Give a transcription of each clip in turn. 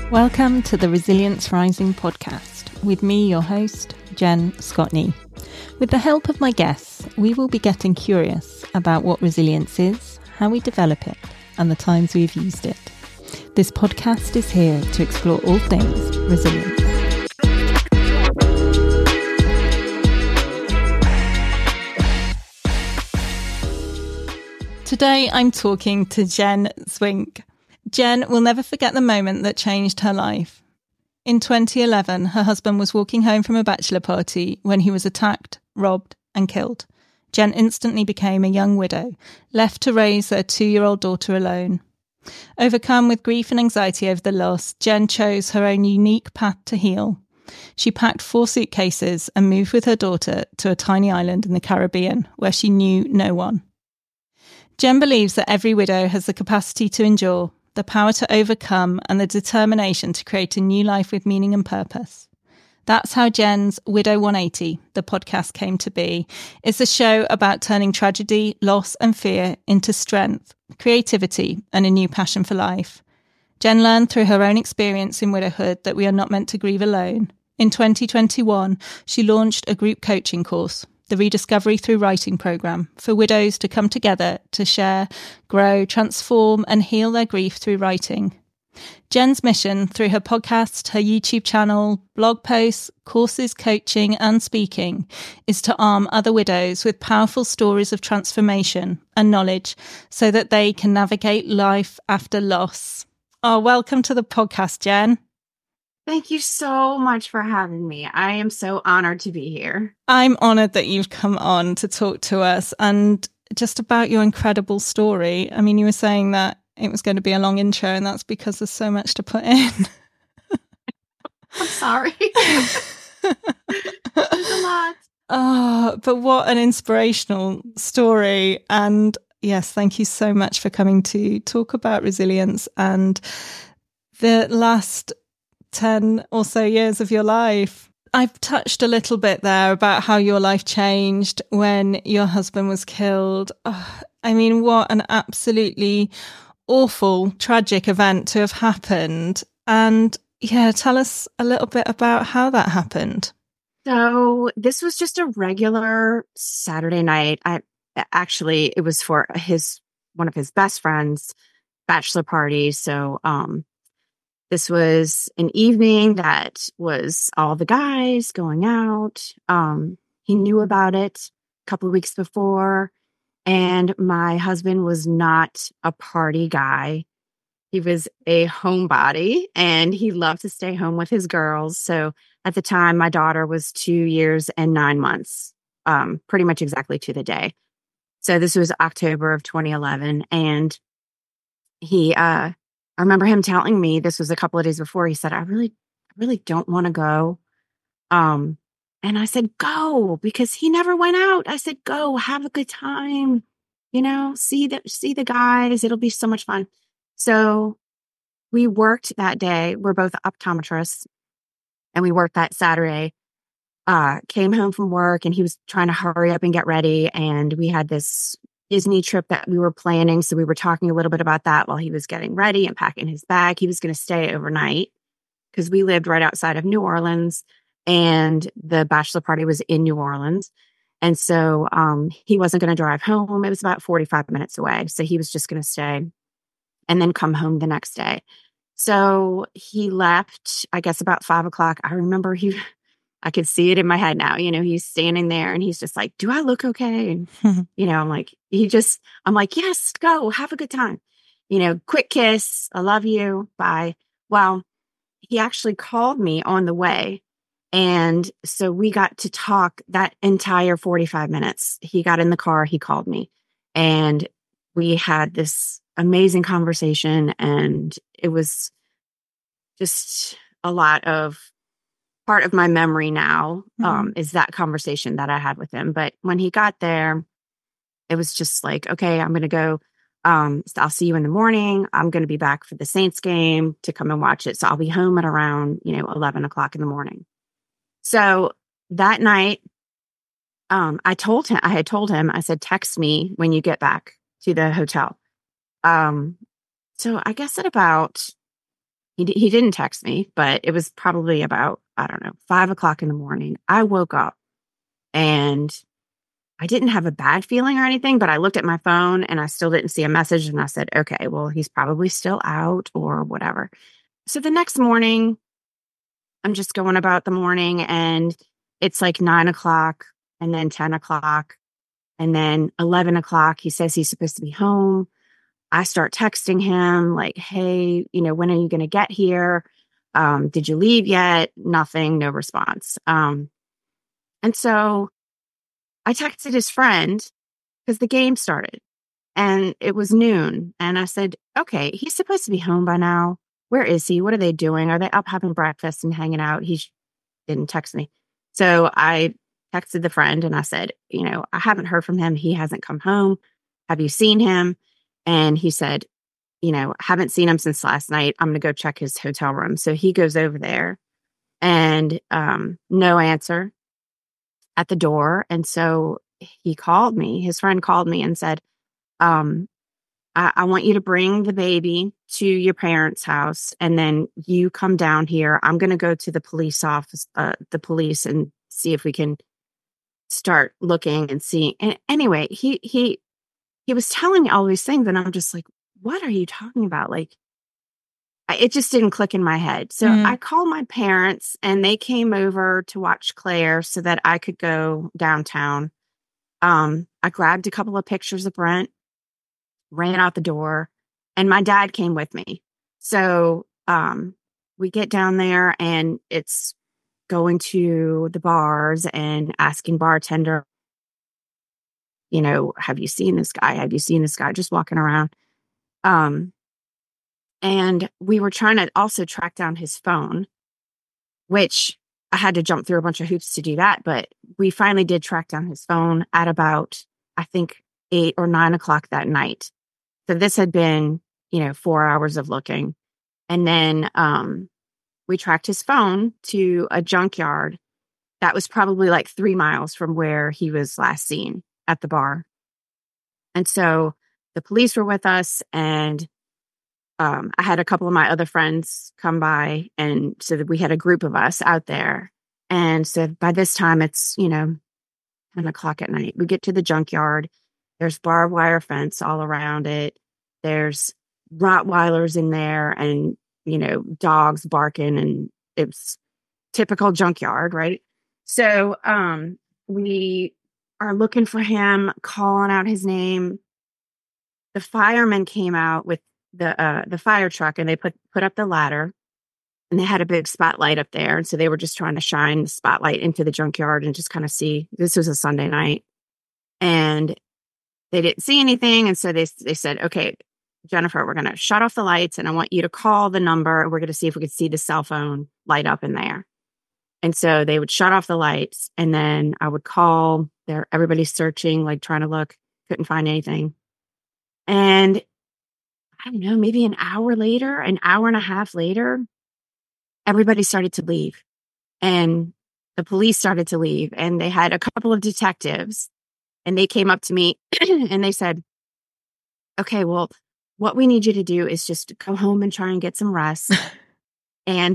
Welcome to the Resilience Rising podcast with me, your host, Jen Scotney. With the help of my guests, we will be getting curious about what resilience is, how we develop it, and the times we've used it. This podcast is here to explore all things resilience. Today, I'm talking to Jen Zwink. Jen will never forget the moment that changed her life. In 2011, her husband was walking home from a bachelor party when he was attacked, robbed, and killed. Jen instantly became a young widow, left to raise their 2-year-old daughter alone. Overcome with grief and anxiety over the loss, Jen chose her own unique path to heal. She packed 4 suitcases and moved with her daughter to a tiny island in the Caribbean where she knew no one. Jen believes that every widow has the capacity to endure, the power to overcome, and the determination to create a new life with meaning and purpose. That's how Jen's Widow 180, the podcast, came to be. It's a show about turning tragedy, loss, and fear into strength, creativity, and a new passion for life. Jen learned through her own experience in widowhood that we are not meant to grieve alone. In 2021, she launched a group coaching course, the Rediscovery Through Writing program, for widows to come together to share, grow, transform, and heal their grief through writing. Jen's mission through her podcast, her YouTube channel, blog posts, courses, coaching, and speaking is to arm other widows with powerful stories of transformation and knowledge so that they can navigate life after loss. Oh, welcome to the podcast, Jen. Thank you so much for having me. I am so honored to be here. I'm honoured that you've come on to talk to us and just about your incredible story. I mean, you were saying that it was going to be a long intro, and that's because there's so much to put in. I'm sorry. There's a lot. Oh, but what an inspirational story. And yes, thank you so much for coming to talk about resilience and the last 10 or so years of your life. I've touched a little bit there about how your life changed when your husband was killed. Oh, I mean, what an absolutely awful, tragic event to have happened. And yeah, tell us a little bit about how that happened. So this was just a regular Saturday night. It was for one of his best friends' bachelor party. So this was an evening that was all the guys going out. He knew about it a couple of weeks before. And my husband was not a party guy. He was a homebody and he loved to stay home with his girls. So at the time, my daughter was 2 years and 9 months, pretty much exactly to the day. So this was October of 2011. And I remember him telling me, this was a couple of days before, he said, I really don't want to go. And I said, go, because he never went out. I said, go, have a good time, see the guys. It'll be so much fun. So we worked that day. We're both optometrists and we worked that Saturday, came home from work and he was trying to hurry up and get ready. And we had this Disney trip that we were planning. So we were talking a little bit about that while he was getting ready and packing his bag. He was going to stay overnight because we lived right outside of New Orleans and the bachelor party was in New Orleans. And so he wasn't going to drive home. It was about 45 minutes away. So he was just going to stay and then come home the next day. So he left, I guess, about 5 o'clock. I remember I could see it in my head now. He's standing there and he's just like, do I look okay? And, I'm like, yes, go, have a good time. Quick kiss. I love you. Bye. Well, he actually called me on the way. And so we got to talk that entire 45 minutes. He got in the car, he called me and we had this amazing conversation. And it was just a lot of part of my memory now, is that conversation that I had with him. But when he got there, it was just like, okay, I'm going to go. So I'll see you in the morning. I'm going to be back for the Saints game to come and watch it. So I'll be home at around, 11 o'clock in the morning. So that night, I had told him, I said, text me when you get back to the hotel. So I guess at about, He didn't text me, but it was probably about, I don't know, 5 o'clock in the morning. I woke up and I didn't have a bad feeling or anything, but I looked at my phone and I still didn't see a message. And I said, okay, well, he's probably still out or whatever. So the next morning, I'm just going about the morning and it's like 9 o'clock and then 10 o'clock and then 11 o'clock. He says he's supposed to be home. I start texting him like, hey, when are you going to get here? Did you leave yet? Nothing, no response. And so I texted his friend because the game started and it was noon. And I said, okay, he's supposed to be home by now. Where is he? What are they doing? Are they up having breakfast and hanging out? He didn't text me. So I texted the friend and I said, I haven't heard from him. He hasn't come home. Have you seen him? And he said, haven't seen him since last night. I'm going to go check his hotel room. So he goes over there and no answer at the door. And so he called me. His friend called me and said, I want you to bring the baby to your parents' house and then you come down here. I'm going to go to the police office, the police, and see if we can start looking and seeing. And anyway, he was telling me all these things and I'm just like, what are you talking about? Like, it just didn't click in my head. So I called my parents and they came over to watch Claire so that I could go downtown. I grabbed a couple of pictures of Brent, ran out the door, and my dad came with me. So we get down there and it's going to the bars and asking bartender, have you seen this guy? Have you seen this guy? Just walking around. And we were trying to also track down his phone, which I had to jump through a bunch of hoops to do that. But we finally did track down his phone at about, I think, 8 or 9 o'clock that night. So this had been, 4 hours of looking. And then we tracked his phone to a junkyard that was probably like 3 miles from where he was last seen at the bar. And so the police were with us and I had a couple of my other friends come by. And so that we had a group of us out there. And so by this time it's, 10 o'clock at night. We get to the junkyard. There's barbed wire fence all around it. There's Rottweilers in there and, dogs barking, and it's typical junkyard, right? So we are looking for him, calling out his name. The firemen came out with the fire truck and they put up the ladder and they had a big spotlight up there. And so they were just trying to shine the spotlight into the junkyard and just kind of see. This was a Sunday night and they didn't see anything. And so they said, okay, Jennifer, we're going to shut off the lights and I want you to call the number. We're going to see if we could see the cell phone light up in there. And so they would shut off the lights and then I would call there. Everybody's searching, like trying to look, couldn't find anything. And I don't know, maybe an hour and a half later, everybody started to leave and the police started to leave and they had a couple of detectives and they came up to me and they said, okay, well, what we need you to do is just go home and try and get some rest and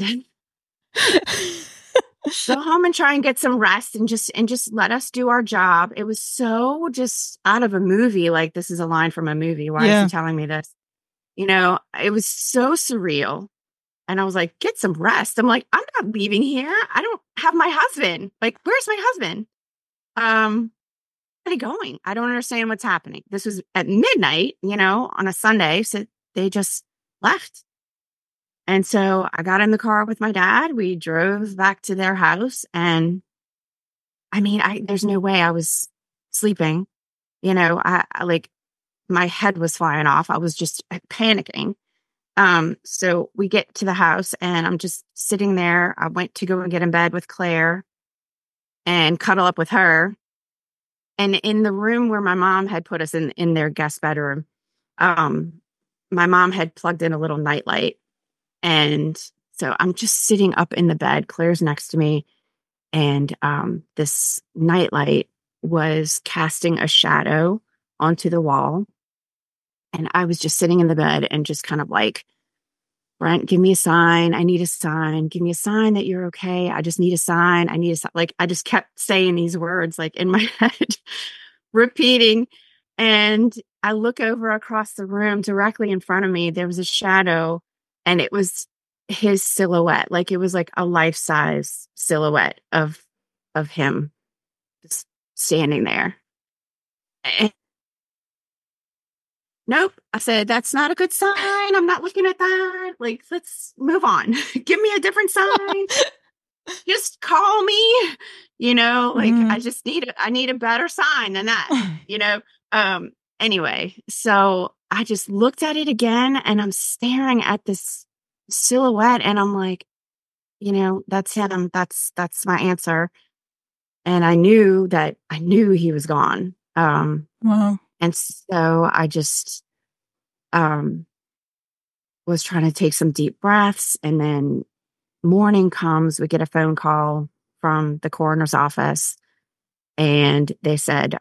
go home and try and get some rest and just let us do our job. It was so just out of a movie. Like, this is a line from a movie. Why is he telling me this? It was so surreal. And I was like, get some rest. I'm like, I'm not leaving here. I don't have my husband. Like, where's my husband? Where are they going? I don't understand what's happening. This was at midnight, on a Sunday. So they just left. And so I got in the car with my dad. We drove back to their house. And I mean, there's no way I was sleeping. I like, my head was flying off. I was just panicking. So we get to the house and I'm just sitting there. I went to go and get in bed with Claire and cuddle up with her. And in the room where my mom had put us in their guest bedroom, my mom had plugged in a little nightlight. And so I'm just sitting up in the bed. Claire's next to me. And this nightlight was casting a shadow onto the wall. And I was just sitting in the bed and just kind of like Brent, give me a sign. I need a sign. Give me a sign that you're okay. I just need a sign. I need a sign. Like, I just kept saying these words like in my head, repeating. And I look over across the room directly in front of me. There was a shadow, and it was his silhouette. Like, it was like a life-size silhouette of him just standing there. And nope. I said, that's not a good sign. I'm not looking at that. Like, let's move on. Give me a different sign. Just call me, like I need a better sign than that, Anyway, so I just looked at it again, and I'm staring at this silhouette, and I'm like, that's him. That's my answer. And I knew he was gone. Wow. And so I just was trying to take some deep breaths. And then morning comes, we get a phone call from the coroner's office. And they said,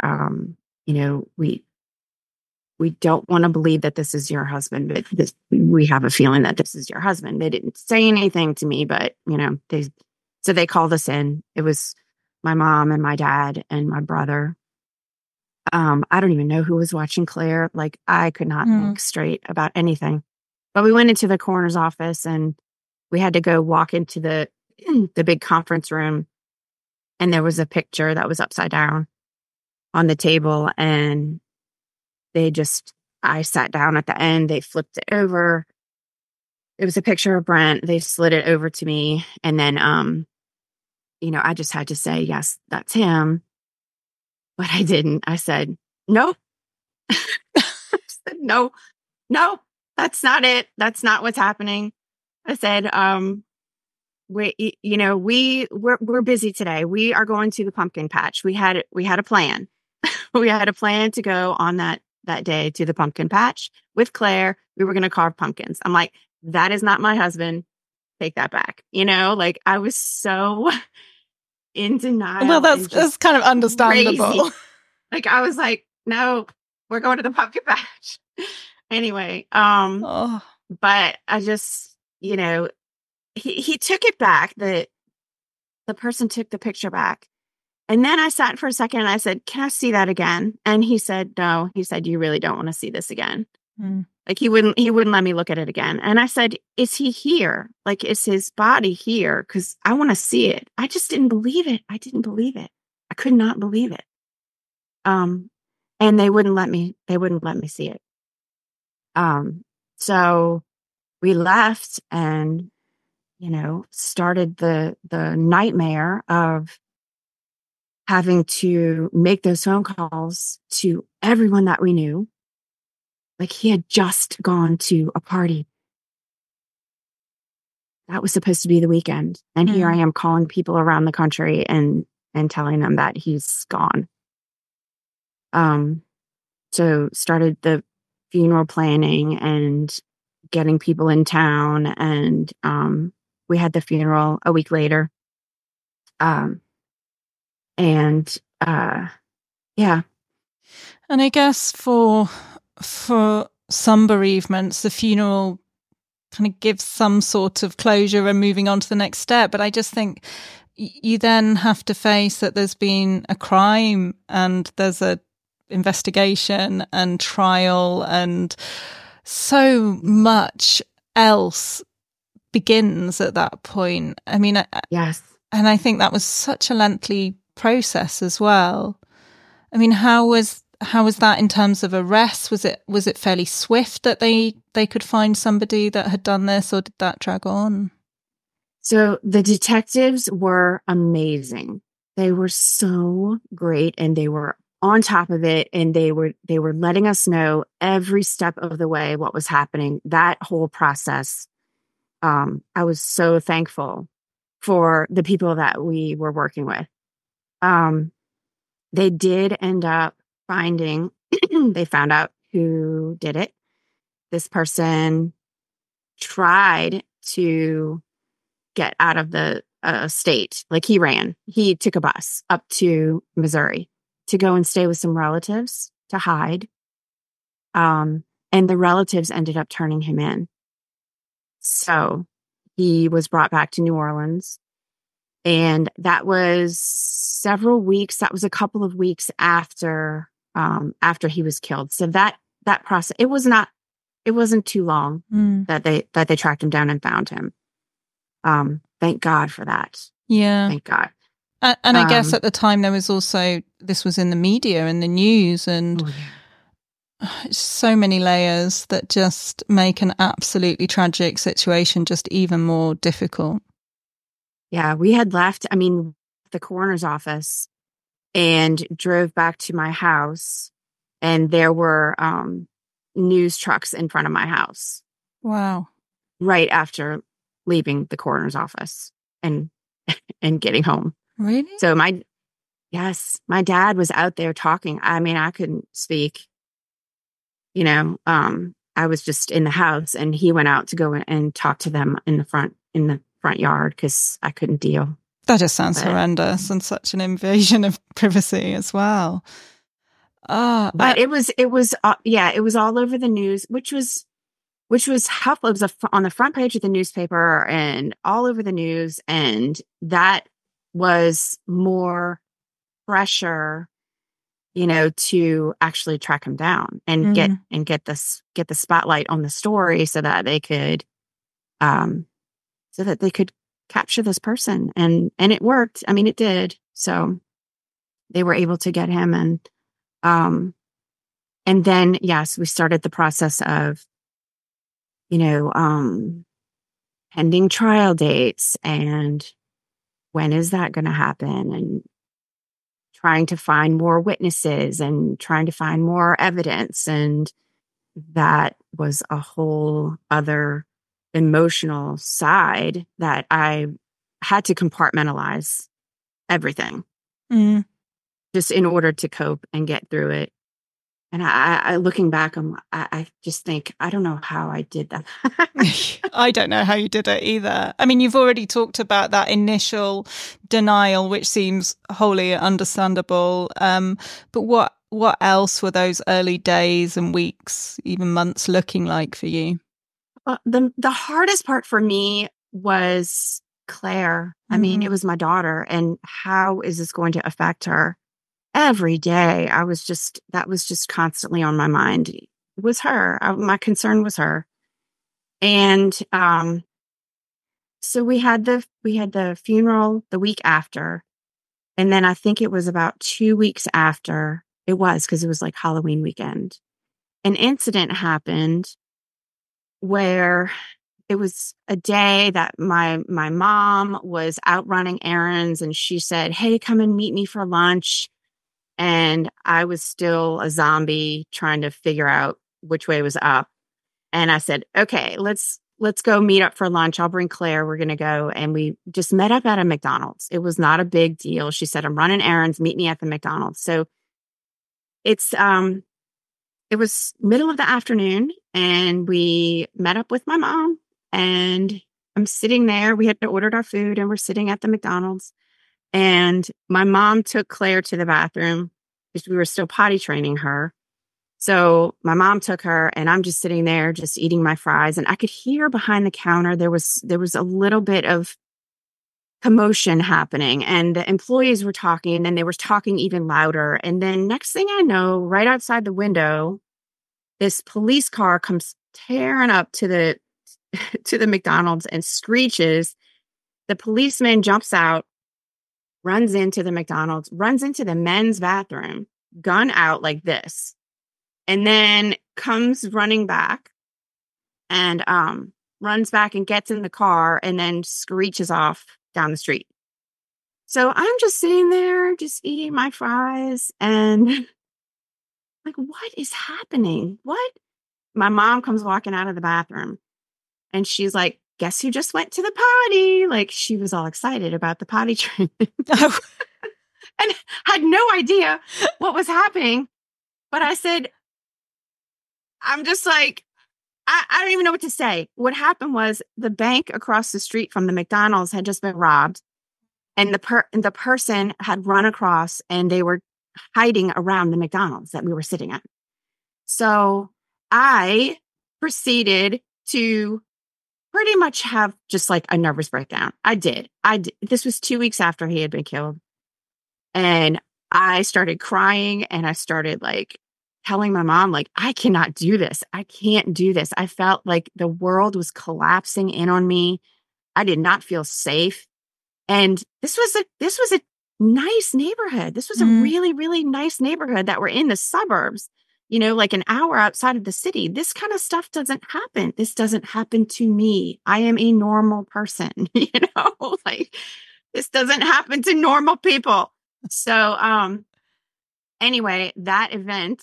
we don't want to believe that this is your husband, but we have a feeling that this is your husband. They didn't say anything to me, but, they called us in. It was my mom and my dad and my brother. I don't even know who was watching Claire. Like, I could not think straight about anything. But we went into the coroner's office, and we had to go walk into the big conference room. And there was a picture that was upside down on the table. And I sat down at the end. They flipped it over. It was a picture of Brent. They slid it over to me. And then, I just had to say, yes, that's him. But I didn't. I said, nope. I said, no, that's not it. That's not what's happening. I said, we're busy today. We are going to the pumpkin patch. We had a plan. We had a plan to go on that day to the pumpkin patch with Claire. We were going to carve pumpkins. I'm like, that is not my husband. Take that back. Like, I was so in denial. Well, that's kind of understandable. Crazy. Like, I was like, no, we're going to the pumpkin patch. Anyway, but I just, he took it back. The person took the picture back. And then I sat for a second and I said, can I see that again? And he said, no. He said, you really don't want to see this again. Like, he wouldn't let me look at it again. And I said, is he here? Like, is his body here? Because I want to see it. I just didn't believe it. I didn't believe it. I could not believe it. And they wouldn't let me see it. So we left and, started the nightmare of having to make those phone calls to everyone that we knew. Like, he had just gone to a party. That was supposed to be the weekend. And here I am calling people around the country and telling them that he's gone. So started the funeral planning and getting people in town. And we had the funeral a week later. Yeah. And I guess for some bereavements, the funeral kind of gives some sort of closure and moving on to the next step. But I just think you then have to face that there's been a crime and there's a investigation and trial, and so much else begins at that point. I mean, yes. And I think that was such a lengthy process as well. I mean, how was that in terms of arrests? Was it fairly swift that they could find somebody that had done this, or did that drag on? So the detectives were amazing. They were so great, and they were on top of it, and they were letting us know every step of the way what was happening. That whole process, I was so thankful for the people that we were working with. They did end up finding, they found out who did it. This person tried to get out of the state. Like, he took a bus up to Missouri to go and stay with some relatives to hide. And the relatives ended up turning him in. So he was brought back to New Orleans. And that was several weeks. That was a couple of weeks after he was killed. So that process, it wasn't too long that they tracked him down and found him. Thank God for that. Yeah. Thank God. And I guess at the time this was in the media and the news, and so many layers that just make an absolutely tragic situation just even more difficult. Yeah, we had left, the coroner's office and drove back to my house, and there were news trucks in front of my house. Wow. Right after leaving the coroner's office and getting home. Really? So my dad was out there talking. I couldn't speak. I was just in the house, and he went out to go and talk to them in the front yard because I couldn't deal. That just sounds horrendous, and such an invasion of privacy as well. But it was all over the news, which was helpful. It was on the front page of the newspaper and all over the news, and that was more pressure, to actually track him down and get the spotlight on the story so that they could capture this person. And it worked. It did. So they were able to get him, and then, yes, we started the process of, pending trial dates and when is that going to happen, and trying to find more witnesses and trying to find more evidence. And that was a whole other emotional side that I had to compartmentalize everything just in order to cope and get through it. And I looking back, I just think, I don't know how I did that. I don't know how you did it either. You've already talked about that initial denial, which seems wholly understandable. But what else were those early days and weeks, even months, looking like for you? The hardest part for me was Claire. It was my daughter, and how is this going to affect her? Every day, that was just constantly on my mind. It was her. My concern was her. And so we had the funeral the week after, and then I think it was about 2 weeks after. It was because it was like Halloween weekend. An incident happened where it was a day that my mom was out running errands, and she said, "Hey, come and meet me for lunch." And I was still a zombie trying to figure out which way was up. And I said, "Okay, let's go meet up for lunch. I'll bring Claire. We're going to go." And we just met up at a McDonald's. It was not a big deal. She said, "I'm running errands. Meet me at the McDonald's." So it was middle of the afternoon, and we met up with my mom, and I'm sitting there. We had ordered our food, and we're sitting at the McDonald's. And my mom took Claire to the bathroom because we were still potty training her. So my mom took her, and I'm just sitting there, just eating my fries. And I could hear behind the counter, there was a little bit of commotion happening, and the employees were talking, and then they were talking even louder. And then next thing I know, right outside the window, this police car comes tearing up to the McDonald's and screeches. The policeman jumps out, runs into the McDonald's, runs into the men's bathroom, gun out like this, and then comes running back and runs back and gets in the car and then screeches off down the street. So I'm just sitting there, just eating my fries, and like, what is happening? What? My mom comes walking out of the bathroom, and she's like, "Guess who just went to the potty?" Like, she was all excited about the potty training. Oh. And had no idea what was happening. But I said, I'm just like, I don't even know what to say. What happened was the bank across the street from the McDonald's had just been robbed. And the person had run across, and they were hiding around the McDonald's that we were sitting at. So I proceeded to pretty much have just like a nervous breakdown. I did. This was 2 weeks after he had been killed. And I started crying and I started like telling my mom, like, I cannot do this. I can't do this. I felt like the world was collapsing in on me. I did not feel safe. And this was a nice neighborhood. This was a really, really nice neighborhood that we're in the suburbs, like an hour outside of the city. This kind of stuff doesn't happen. This doesn't happen to me. I am a normal person, like this doesn't happen to normal people. So, anyway, that event,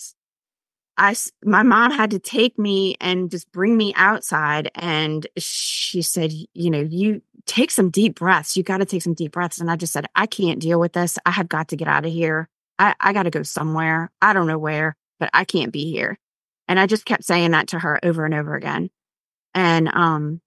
my mom had to take me and just bring me outside. And she said, you take some deep breaths. You got to take some deep breaths. And I just said, I can't deal with this. I have got to get out of here. I got to go somewhere. I don't know where, but I can't be here. And I just kept saying that to her over and over again. And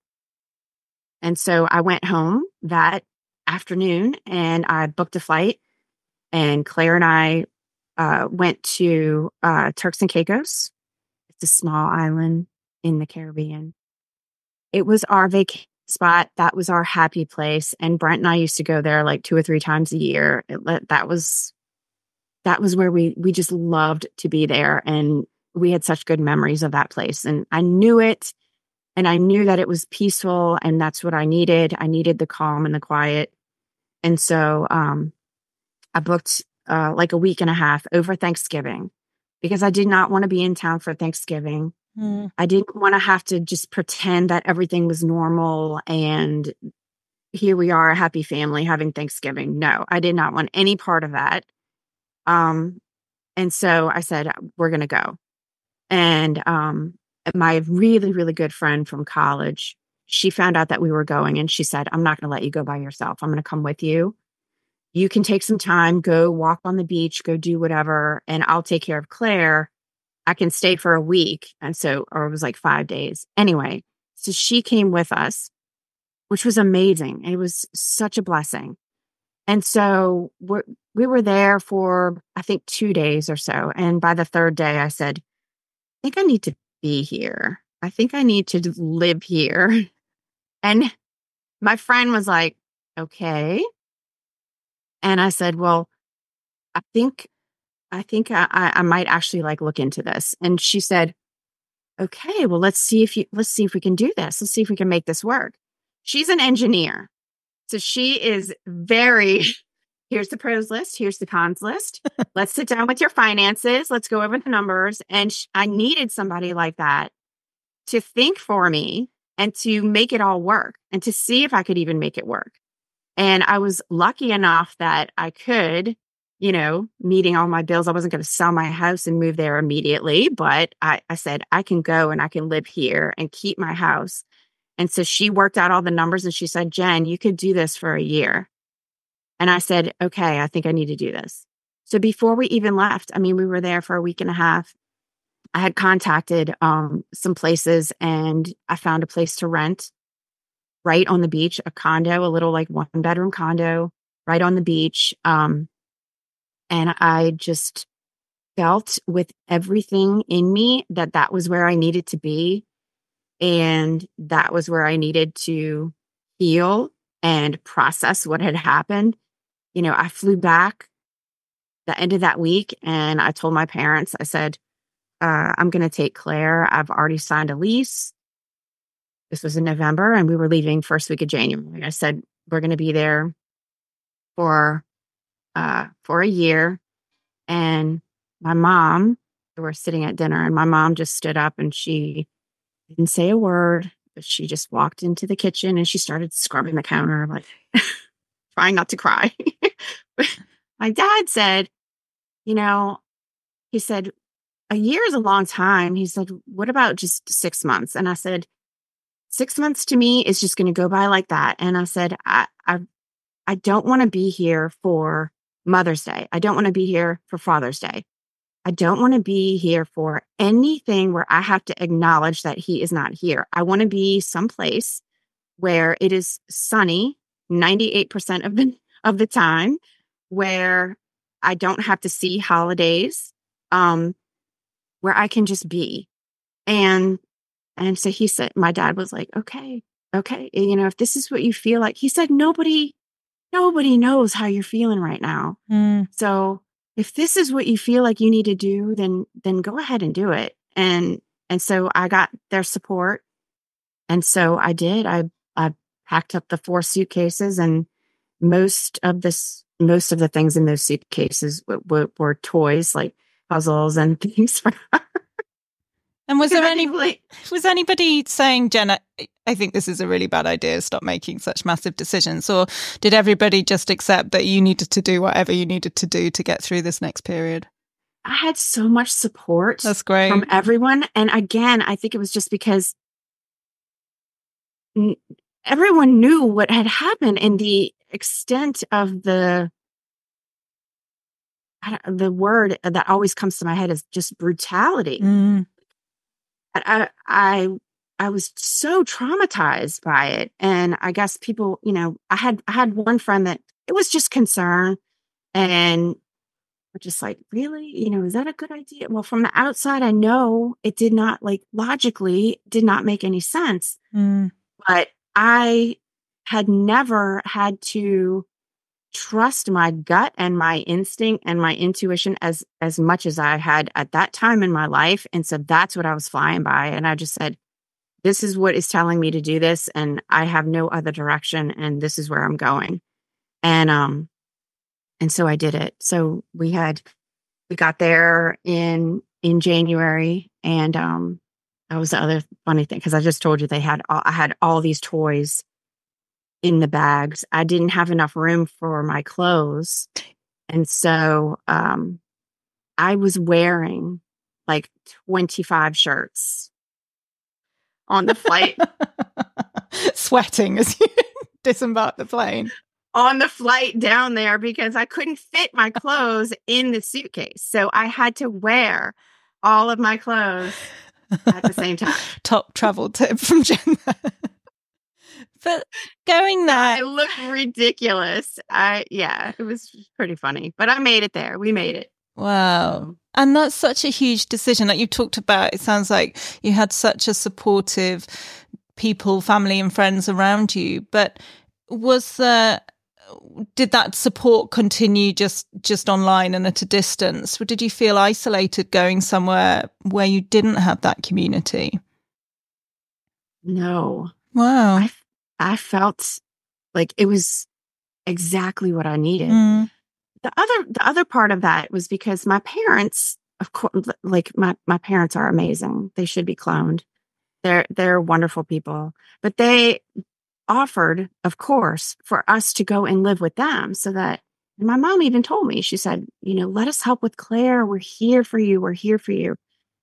so I went home that afternoon and I booked a flight, and Claire and I went to Turks and Caicos. It's a small island in the Caribbean. It was our vacation spot. That was our happy place. And Brent and I used to go there like 2 or 3 times a year. That was where we just loved to be there. And we had such good memories of that place. And I knew it. And I knew that it was peaceful. And that's what I needed. I needed the calm and the quiet. And so I booked like a week and a half over Thanksgiving because I did not want to be in town for Thanksgiving. I didn't want to have to just pretend that everything was normal and here we are, a happy family having Thanksgiving. No, I did not want any part of that. And so I said, we're going to go. And my really, really good friend from college, she found out that we were going and she said, I'm not going to let you go by yourself. I'm going to come with you. You can take some time, go walk on the beach, go do whatever, and I'll take care of Claire. I can stay for a week. And so, or it was like 5 days. Anyway, so she came with us, which was amazing. It was such a blessing. And so we were there for, I think, 2 days or so. And by the third day, I said, I think I need to be here. I think I need to live here. And my friend was like, okay. And I said, well, I think I might actually like look into this. And she said, okay, well, let's see if we can do this. Let's see if we can make this work. She's an engineer. So she is here's the pros list. Here's the cons list. Let's sit down with your finances. Let's go over the numbers. And I needed somebody like that to think for me and to make it all work and to see if I could even make it work. And I was lucky enough that I could, meeting all my bills. I wasn't going to sell my house and move there immediately, but I said, I can go and I can live here and keep my house. And so she worked out all the numbers and she said, Jen, you could do this for a year. And I said, okay, I think I need to do this. So before we even left, we were there for a week and a half. I had contacted some places and I found a place to rent right on the beach, a condo, a little like 1-bedroom condo right on the beach. And I just felt with everything in me that was where I needed to be. And that was where I needed to heal and process what had happened. I flew back the end of that week and I told my parents, I said, I'm going to take Claire. I've already signed a lease. This was in November and we were leaving first week of January. I said, we're going to be there for a year. And my mom, we were sitting at dinner and my mom just stood up and she didn't say a word, but she just walked into the kitchen and she started scrubbing the counter, like trying not to cry. My dad said, he said, a year is a long time. He said, what about just 6 months? And I said, 6 months to me is just going to go by like that. And I said, I don't want to be here for Mother's Day. I don't want to be here for Father's Day. I don't want to be here for anything where I have to acknowledge that he is not here. I want to be someplace where it is sunny 98% of the time, where I don't have to see holidays, where I can just be. And so he said, my dad was like, okay, okay, if this is what you feel like, he said, nobody knows how you're feeling right now. So if this is what you feel like you need to do, then go ahead and do it. And so I got their support. And so I did. I packed up the 4 suitcases, and most of the things in those suitcases were toys, like puzzles and things for her. And was anybody saying, Jenna, I think this is a really bad idea, stop making such massive decisions? Or did everybody just accept that you needed to do whatever you needed to do to get through this next period? I had so much support. That's great. From everyone. And again, I think it was just because everyone knew what had happened, and the extent of the word that always comes to my head is just brutality. I was so traumatized by it. And I guess people, I had one friend that it was just concern, and we're just like, really, is that a good idea? Well, from the outside, I know it did not, logically did not make any sense. But I had never had to trust my gut and my instinct and my intuition as much as I had at that time in my life. And so that's what I was flying by. And I just said, this is what is telling me to do this, and I have no other direction, and this is where I'm going. And so I did it. So we got there in January, and that was the other funny thing, because I just told you I had all these toys in the bags. I didn't have enough room for my clothes. And so I was wearing 25 shirts on the flight. Sweating as you disembark the plane. On the flight down there, because I couldn't fit my clothes in the suitcase. So I had to wear all of my clothes at the same time. Top travel tip from Jen. But going there, it looked ridiculous. It was pretty funny, but I made it there. We made it. Wow. And that's such a huge decision. Like you talked about, it sounds like you had such a supportive people, family and friends around you. But did that support continue just online and at a distance? Or did you feel isolated going somewhere where you didn't have that community? No. Wow. I felt like it was exactly what I needed. The other part of that was because my parents, of course, my parents are amazing. They should be cloned. They're wonderful people, but they offered, of course, for us to go and live with them. So that, and my mom even told me, she said, let us help with Claire. We're here for you. We're here for you.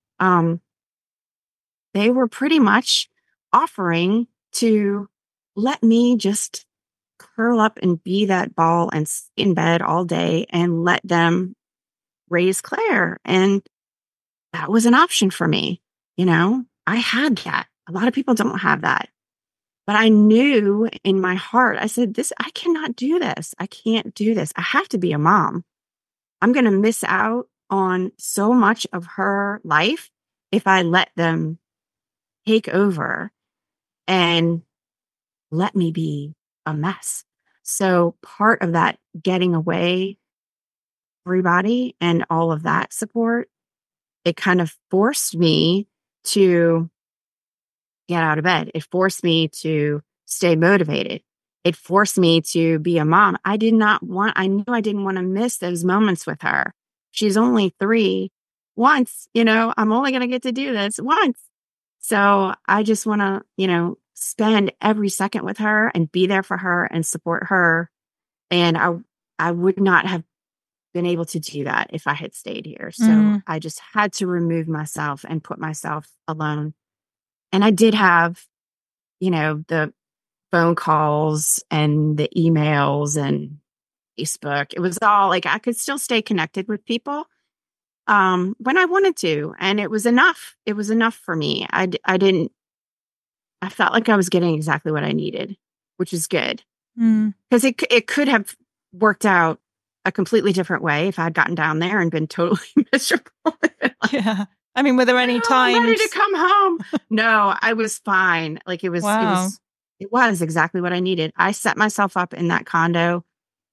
They were pretty much offering to let me just curl up and be that ball and stay in bed all day and let them raise Claire. And that was an option for me. I had that. A lot of people don't have that. But I knew in my heart, I said, I cannot do this. I can't do this. I have to be a mom. I'm going to miss out on so much of her life if I let them take over and let me be a mess. So part of that getting away, everybody and all of that support, it kind of forced me to get out of bed. It forced me to stay motivated. It forced me to be a mom. I knew I didn't want to miss those moments with her. She's only 3. Once, I'm only going to get to do this once. So I just want to, spend every second with her and be there for her and support her. And I would not have been able to do that if I had stayed here. So I just had to remove myself and put myself alone. And I did have, the phone calls and the emails and Facebook. It was all I could still stay connected with people when I wanted to. And it was enough. It was enough for me. I felt like I was getting exactly what I needed, which is good. Because it could have worked out a completely different way if I'd gotten down there and been totally miserable. Yeah. Were there any times? I'm ready to come home. No, I was fine. It was, wow. It was exactly what I needed. I set myself up in that condo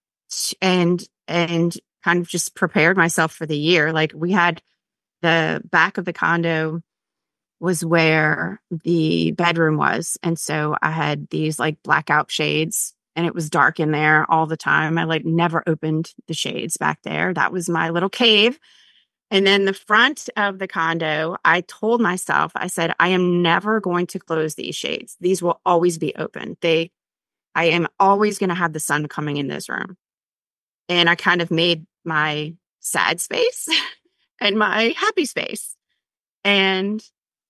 and kind of just prepared myself for the year. Like, we had the back of the condo was where the bedroom was. And so I had these like blackout shades, and it was dark in there all the time. I like never opened the shades back there. That was my little cave. And then the front of the condo, I told myself, I said, I am never going to close these shades. These will always be open. I am always going to have the sun coming in this room. And I kind of made my sad space and my happy space. And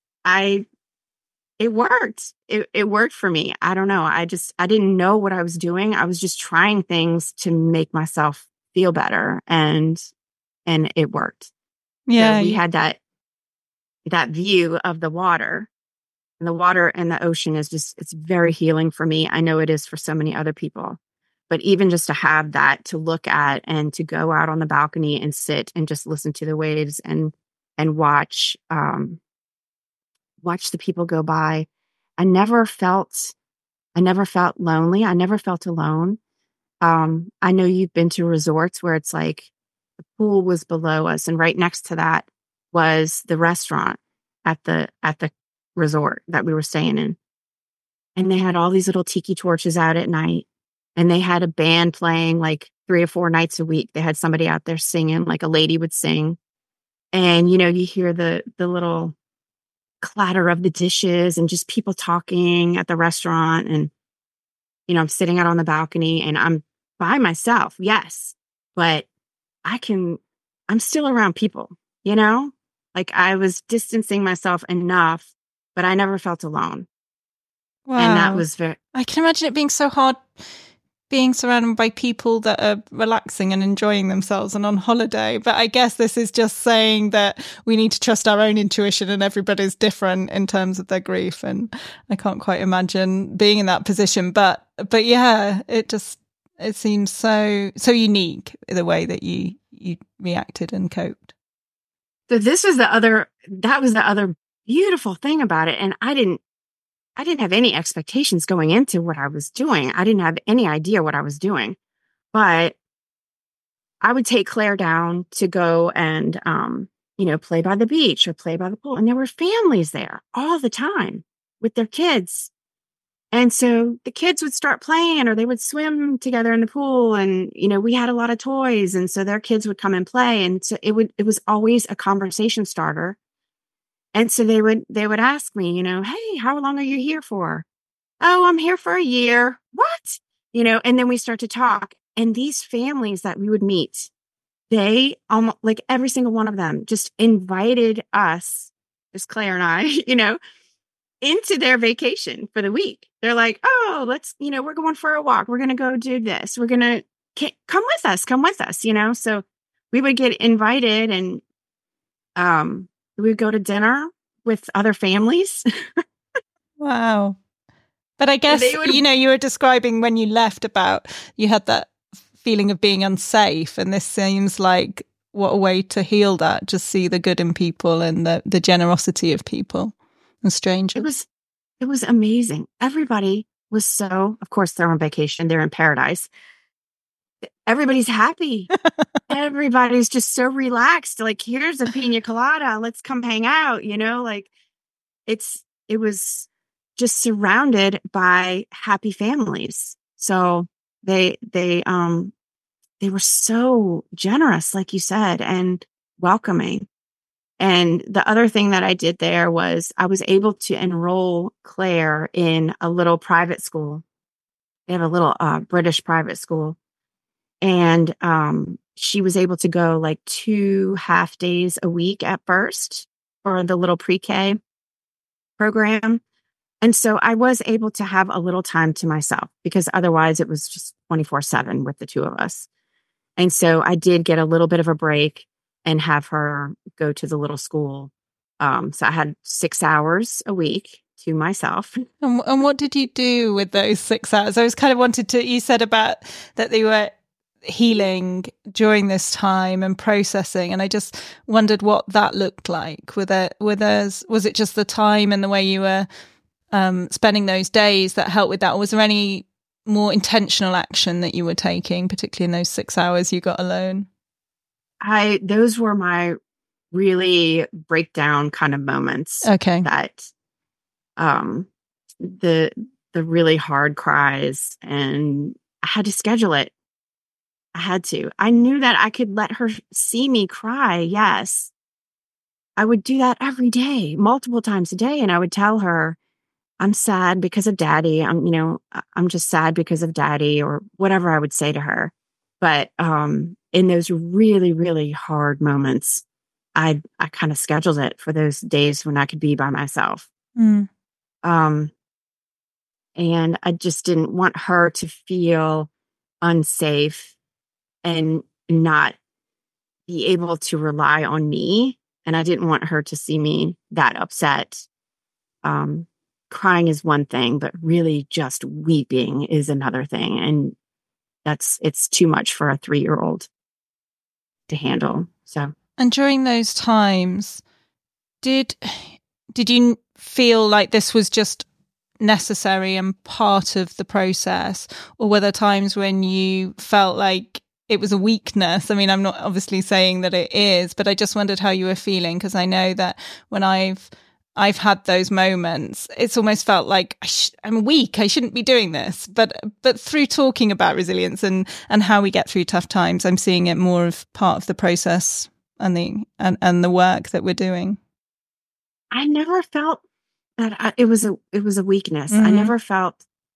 it worked. It worked for me. I don't know. I didn't know what I was doing. I was just trying things to make myself feel better. And it worked. Yeah. So we had that view of the water, and the water and the ocean it's very healing for me. I know it is for so many other people, but even just to have that to look at and to go out on the balcony and sit and just listen to the waves and watch the people go by. I never felt lonely. I never felt alone. I know you've been to resorts where it's like the pool was below us, and right next to that was the restaurant at the resort that we were staying in. And they had all these little tiki torches out at night, and they had a band playing like 3 or 4 nights a week. They had somebody out there singing, like a lady would sing. And, you hear the little clatter of the dishes and just people talking at the restaurant. And, I'm sitting out on the balcony and I'm by myself. Yes. But I'm still around people, like I was distancing myself enough, but I never felt alone. Wow. And that was I can imagine it being so hard being surrounded by people that are relaxing and enjoying themselves and on holiday. But I guess this is just saying that we need to trust our own intuition, and everybody's different in terms of their grief. And I can't quite imagine being in that position. But yeah, it seems so unique, the way that you reacted and coped. So that was the other beautiful thing about it. And I didn't have any expectations going into what I was doing. I didn't have any idea what I was doing, but I would take Claire down to go and, play by the beach or play by the pool. And there were families there all the time with their kids. And so the kids would start playing, or they would swim together in the pool. And, we had a lot of toys. And so their kids would come and play. And so it was always a conversation starter. And so they would ask me, hey, how long are you here for? Oh, I'm here for a year. What? And then we start to talk. And these families that we would meet, they almost, like every single one of them, just invited us, just Claire and I, into their vacation for the week. They're like, oh, let's, we're going for a walk. We're going to go do this. We're going to come with us, So we would get invited, and we would go to dinner with other families. Wow. But I guess, you were describing when you left about you had that feeling of being unsafe. And this seems like what a way to heal that, just see the good in people and the generosity of people and strangers. It was amazing. Everybody was of course, they're on vacation. They're in paradise. Everybody's happy. Everybody's just so relaxed. Like, here's a pina colada. Let's come hang out. Like it was just surrounded by happy families. So they were so generous, like you said, and welcoming. And the other thing that I did there was I was able to enroll Claire in a little private school. They have a little British private school. And she was able to go like 2 half days a week at first for the little pre-K program. And so I was able to have a little time to myself, because otherwise it was just 24/7 with the two of us. And so I did get a little bit of a break and have her go to the little school. So I had 6 hours a week to myself. And what did you do with those 6 hours? I was kind of you said about that they were healing during this time and processing, and I just wondered what that looked like. Was it just the time and the way you were spending those days that helped with that? Or was there any more intentional action that you were taking, particularly in those 6 hours you got alone? Those were my really breakdown kind of moments. Okay. That the really hard cries, and I had to schedule it. I had to. I knew that I could let her see me cry. Yes. I would do that every day, multiple times a day. And I would tell her, I'm sad because of daddy. I'm just sad because of daddy, or whatever I would say to her. But in those really, really hard moments, I kind of scheduled it for those days when I could be by myself. Mm. And I just didn't want her to feel unsafe and not be able to rely on me. And I didn't want her to see me that upset. Crying is one thing, but really just weeping is another thing. And it's too much for a 3-year-old to handle. So, and during those times, did you feel like this was just necessary and part of the process, or were there times when you felt like it was a weakness? I mean, I'm not obviously saying that it is, but I just wondered how you were feeling, because I know that when I've had those moments, it's almost felt like I'm weak. I shouldn't be doing this. But through talking about resilience and how we get through tough times, I'm seeing it more of part of the process and the work that we're doing. I never felt that it was a weakness. Mm-hmm. I never felt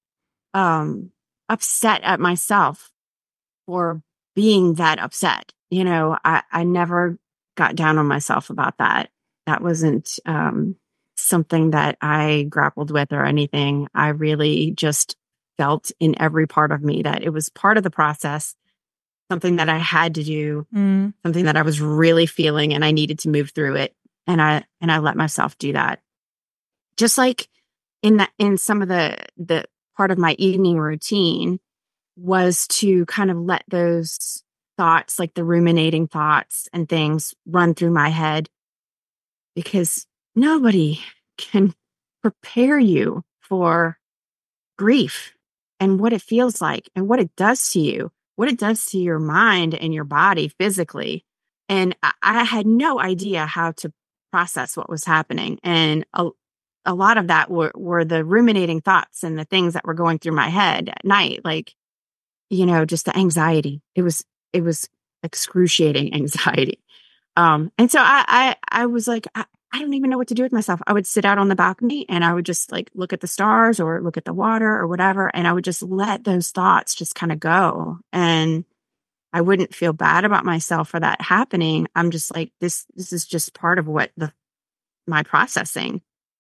upset at myself for being that upset. I never got down on myself about that. That wasn't something that I grappled with or anything. I really just felt in every part of me that it was part of the process, something that I had to do, something that I was really feeling, and I needed to move through it. And I let myself do that. Just like in some of the part of my evening routine was to kind of let those thoughts, like the ruminating thoughts and things, run through my head, because nobody can prepare you for grief and what it feels like and what it does to you, what it does to your mind and your body physically. And I had no idea how to process what was happening. And a lot of that were the ruminating thoughts and the things that were going through my head at night, like, just the anxiety. It was excruciating anxiety. And so I was like, I don't even know what to do with myself. I would sit out on the balcony and I would just like look at the stars or look at the water or whatever. And I would just let those thoughts just kind of go. And I wouldn't feel bad about myself for that happening. I'm just like, this is just part of what my processing.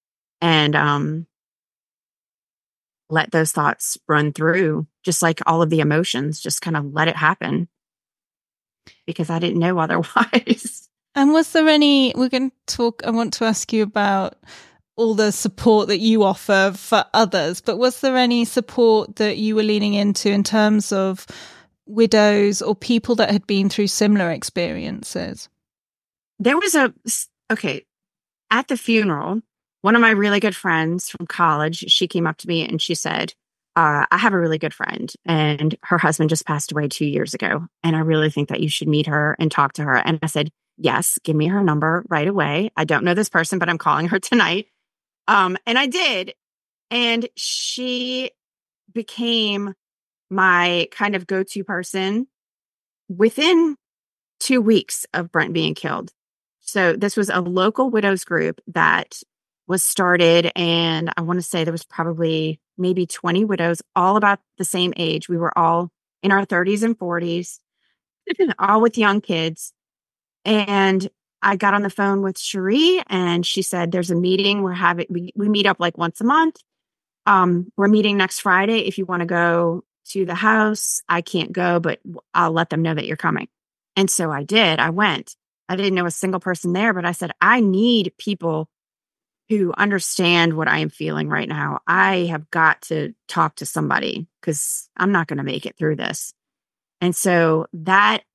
And let those thoughts run through, just like all of the emotions, just kind of let it happen, because I didn't know otherwise. And was there I want to ask you about all the support that you offer for others, but was there any support that you were leaning into in terms of widows or people that had been through similar experiences? There was at the funeral, one of my really good friends from college, she came up to me and she said, I have a really good friend and her husband just passed away 2 years ago. And I really think that you should meet her and talk to her. And I said, yes, give me her number right away. I don't know this person, but I'm calling her tonight. And I did. And she became my kind of go-to person within 2 weeks of Brent being killed. So this was a local widows group that was started. And I want to say there was probably maybe 20 widows, all about the same age. We were all in our 30s and 40s, all with young kids. And I got on the phone with Cherie and she said, there's a meeting. We meet up like once a month. We're meeting next Friday. If you want to go to the house, I can't go, but I'll let them know that you're coming. And so I did. I went. I didn't know a single person there, but I said, I need people who understand what I am feeling right now. I have got to talk to somebody because I'm not going to make it through this. And so that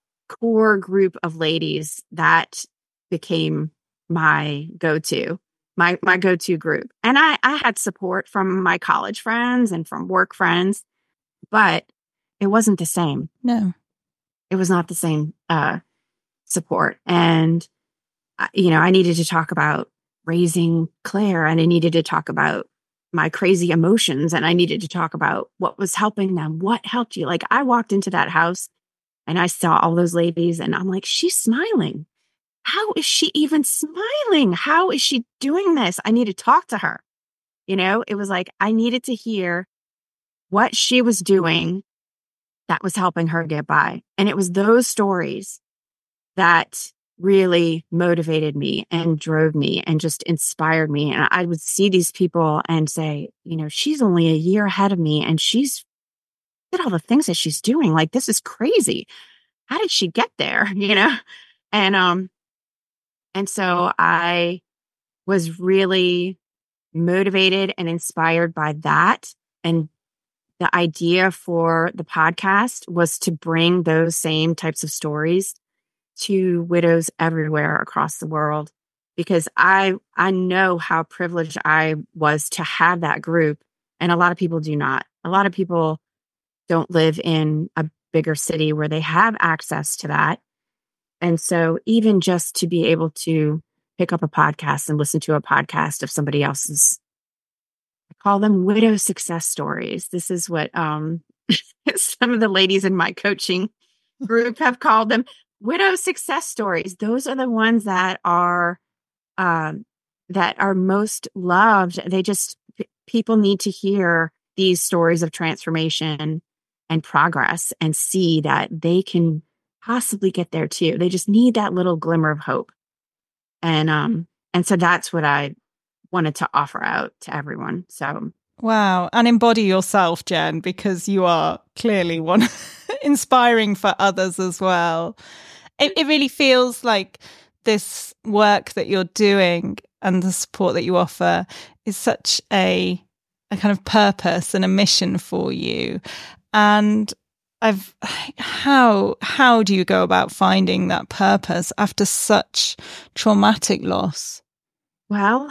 core group of ladies, that became my go-to. my go-to group. And I had support from my college friends and from work friends, but it wasn't the same. No. It was not the same support. And, I needed to talk about raising Claire, and I needed to talk about my crazy emotions, and I needed to talk about what was helping them. What helped you? Like, I walked into that house and I saw all those ladies and I'm like, she's smiling. How is she even smiling? How is she doing this? I need to talk to her. It was like I needed to hear what she was doing that was helping her get by. And it was those stories that really motivated me and drove me and just inspired me. And I would see these people and say, she's only a year ahead of me and she's at all the things that she's doing. Like, this is crazy. How did she get there? And so I was really motivated and inspired by that. And the idea for the podcast was to bring those same types of stories to widows everywhere across the world, because I know how privileged I was to have that group. And a lot of people do not. A lot of people don't live in a bigger city where they have access to that. And so even just to be able to pick up a podcast and listen to a podcast of somebody else's, I call them widow success stories. This is what some of the ladies in my coaching group have called them, widow success stories. Those are the ones that are most loved. People need to hear these stories of transformation and progress and see that they can possibly get there too. They just need that little glimmer of hope. And so that's what I wanted to offer out to everyone. So wow. And embody yourself, Jen, because you are clearly one inspiring for others as well. It really feels like this work that you're doing and the support that you offer is such a kind of purpose and a mission for you. And how do you go about finding that purpose after such traumatic loss? Well,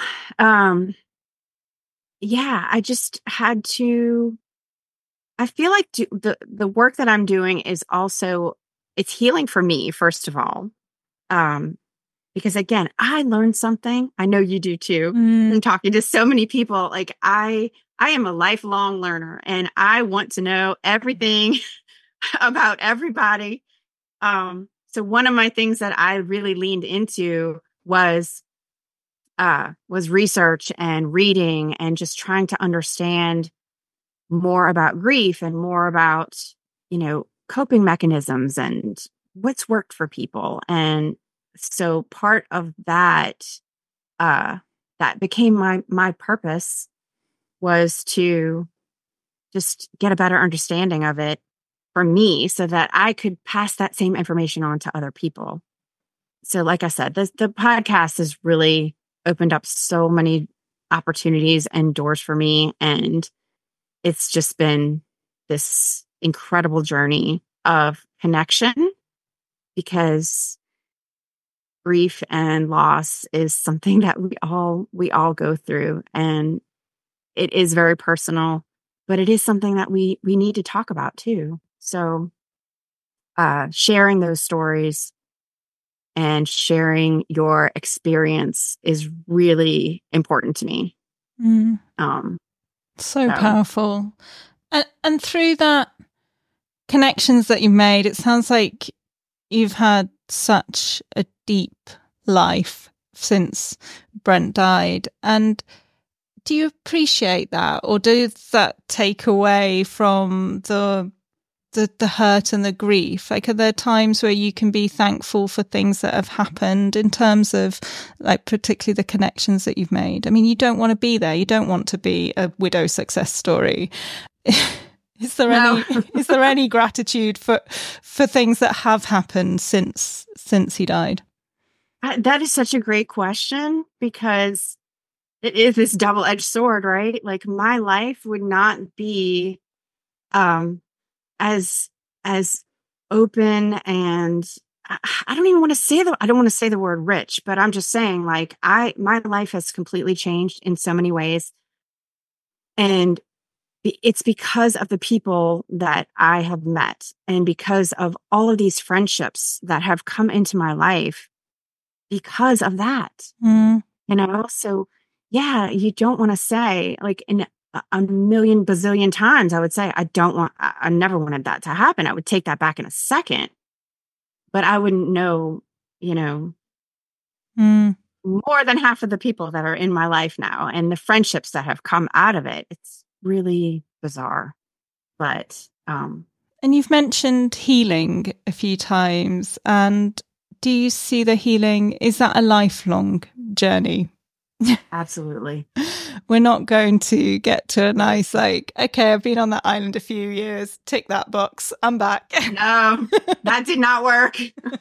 I just had to. I feel like the work that I'm doing is also, it's healing for me, first of all. Because again, I learned something. I know you do too. I'm talking to so many people. Like I am a lifelong learner and I want to know everything about everybody. So one of my things that I really leaned into was research and reading and just trying to understand more about grief and more about, coping mechanisms and what's worked for people. And so part of that, that became my purpose, was to just get a better understanding of it for me so that I could pass that same information on to other people. So like I said, the podcast has really opened up so many opportunities and doors for me. And it's just been this incredible journey of connection, because grief and loss is something that we all go through, and it is very personal, but it is something that we need to talk about too. So sharing those stories and sharing your experience is really important to me. So powerful. And through that connections that you've made, it sounds like you've had such a deep life since Brent died. And do you appreciate that, or does that take away from the hurt and the grief? Like, are there times where you can be thankful for things that have happened in terms of, like, particularly the connections that you've made? I mean, you don't want to be there. You don't want to be a widow success story. Is there any gratitude for things that have happened since he died? That is such a great question, because it is this double-edged sword, right? Like, my life would not be as open and I don't even want to say I don't want to say the word rich, but I'm just saying, like, my life has completely changed in so many ways. And it's because of the people that I have met and because of all of these friendships that have come into my life because of that, so yeah, you don't want to say, like, in a million bazillion times, I would say, I never wanted that to happen. I would take that back in a second, but I wouldn't know, more than half of the people that are in my life now and the friendships that have come out of it. It's really bizarre, but, and you've mentioned healing a few times, and do you see the healing, is that a lifelong journey? Absolutely. We're not going to get to a nice, like, okay, I've been on that island a few years, tick that box, I'm back. No, that did not work.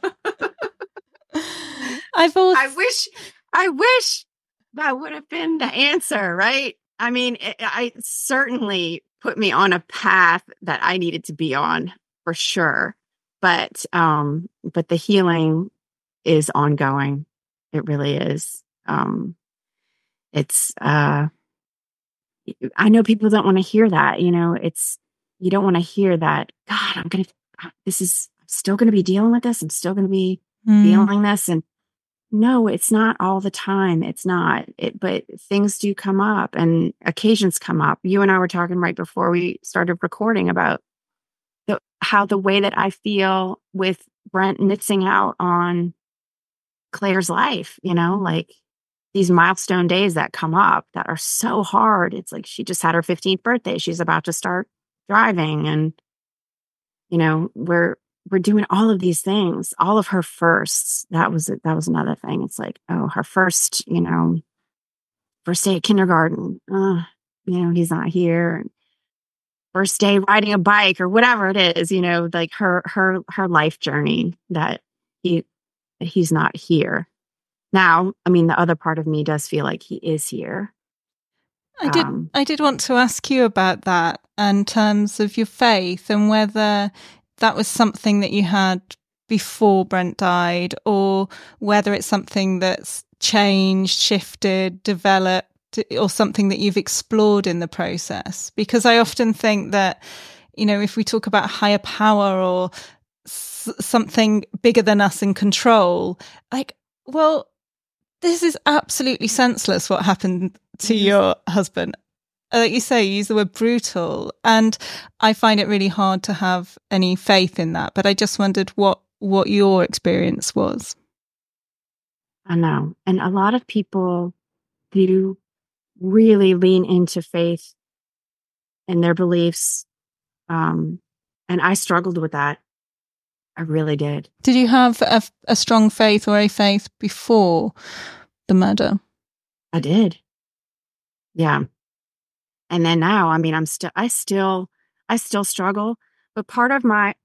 I wish that would have been the answer, right? I mean, I certainly put me on a path that I needed to be on for sure. But the healing is ongoing. It really is. It's I know people don't want to hear that, you don't want to hear that. God, I'm still going to be dealing with this. I'm still going to be feeling this. And no, it's not all the time. It's not but things do come up and occasions come up. You and I were talking right before we started recording about how the way that I feel with Brent missing out on Claire's life, like these milestone days that come up that are so hard. It's like she just had her 15th birthday. She's about to start driving, and we're doing all of these things, all of her firsts. That was another thing. It's like, oh, her first day of kindergarten. He's not here. First day riding a bike or whatever it is, like her life journey that he's not here. Now, I mean, the other part of me does feel like he is here. I did want to ask you about that in terms of your faith and whether that was something that you had before Brent died, or whether it's something that's changed, shifted, developed, or something that you've explored in the process. Because I often think that, if we talk about higher power or something bigger than us in control, like, well, this is absolutely senseless what happened to your husband. Like you say, you use the word brutal. And I find it really hard to have any faith in that. But I just wondered what your experience was. I know. And a lot of people do really lean into faith and their beliefs. And I struggled with that. I really did. Did you have a strong faith or a faith before the murder? I did. Yeah. And then now, I mean, I still struggle, but part of my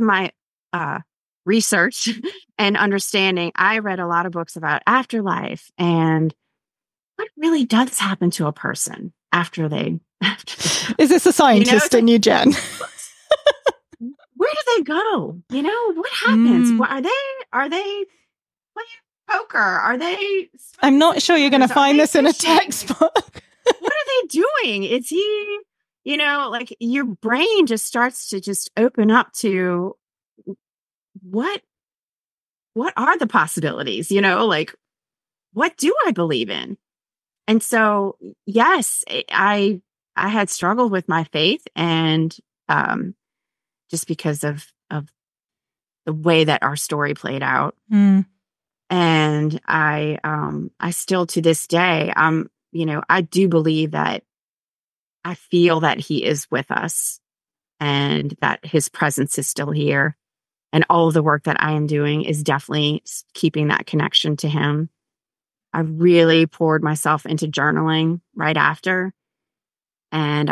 research and understanding, I read a lot of books about afterlife and what really does happen to a person after they. Is this a scientist in you, Jen? Where do they go? What happens? Are they playing poker? Are they? I'm not sure you're going to find this in a textbook. What are they doing? Is he, like your brain just starts to just open up to what are the possibilities? Like, what do I believe in? And so, yes, I had struggled with my faith, and just because of the way that our story played out. And I still, to this day, I do believe that I feel that he is with us and that his presence is still here. And all of the work that I am doing is definitely keeping that connection to him. I really poured myself into journaling right after. And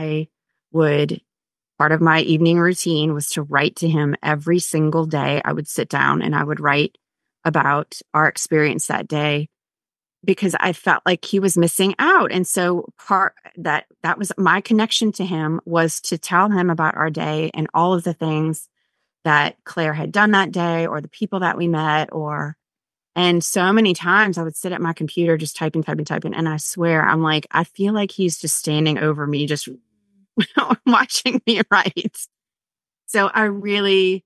part of my evening routine was to write to him every single day. I would sit down and I would write about our experience that day, because I felt like he was missing out. And so that was my connection to him, was to tell him about our day and all of the things that Claire had done that day, or the people that we met, and so many times I would sit at my computer just typing. And I swear, I'm like, I feel like he's just standing over me, just watching me write. So I really